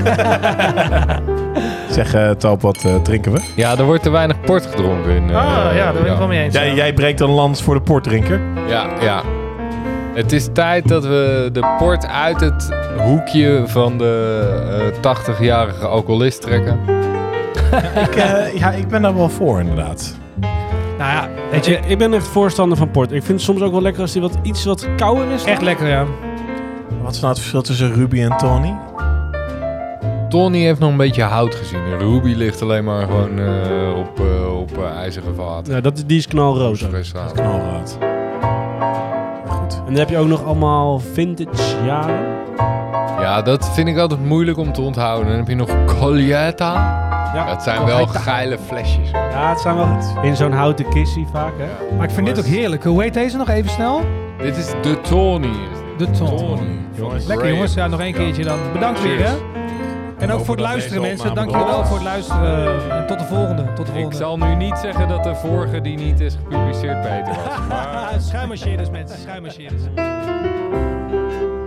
S2: Zeg, Talp, wat drinken we?
S3: Ja, er wordt te weinig port gedronken.
S4: Daar ben ik wel mee eens.
S2: Jij breekt een lans voor de portdrinker.
S3: Ja. Het is tijd dat we de port uit het hoekje van de 80-jarige alcoholist trekken.
S2: Ik ben daar wel voor, inderdaad.
S4: Nou ja, weet je,
S5: ik ben echt voorstander van port. Ik vind het soms ook wel lekker als die iets wat kouder is.
S4: Echt lekker, ja.
S2: Wat is nou het verschil tussen Ruby en Tony?
S3: Tony heeft nog een beetje hout gezien. Ruby ligt alleen maar gewoon op ijzeren vaten.
S5: Ja, die is knalrood.
S2: Knalrood. Goed.
S5: En dan heb je ook nog allemaal vintage jaren.
S3: Ja, dat vind ik altijd moeilijk om te onthouden. Dan heb je nog Collietta. Ja, het zijn wel geile flesjes. Hoor.
S5: Ja, het zijn wel in zo'n houten kissie vaak, hè.
S4: Ja. Maar ik vind dit ook heerlijk. Hoe heet deze nog even snel?
S3: Dit is de Tony.
S4: De Tony. Lekker jongens. Ja, nog één keertje dan. Bedankt weer, hè. En ook voor het luisteren, mensen. Dank jullie wel voor het luisteren. En tot de volgende. Ik
S3: zal nu niet zeggen dat de vorige die niet is gepubliceerd beter was.
S4: Schuimmarcheerders, mensen. Schuimmarcheerders.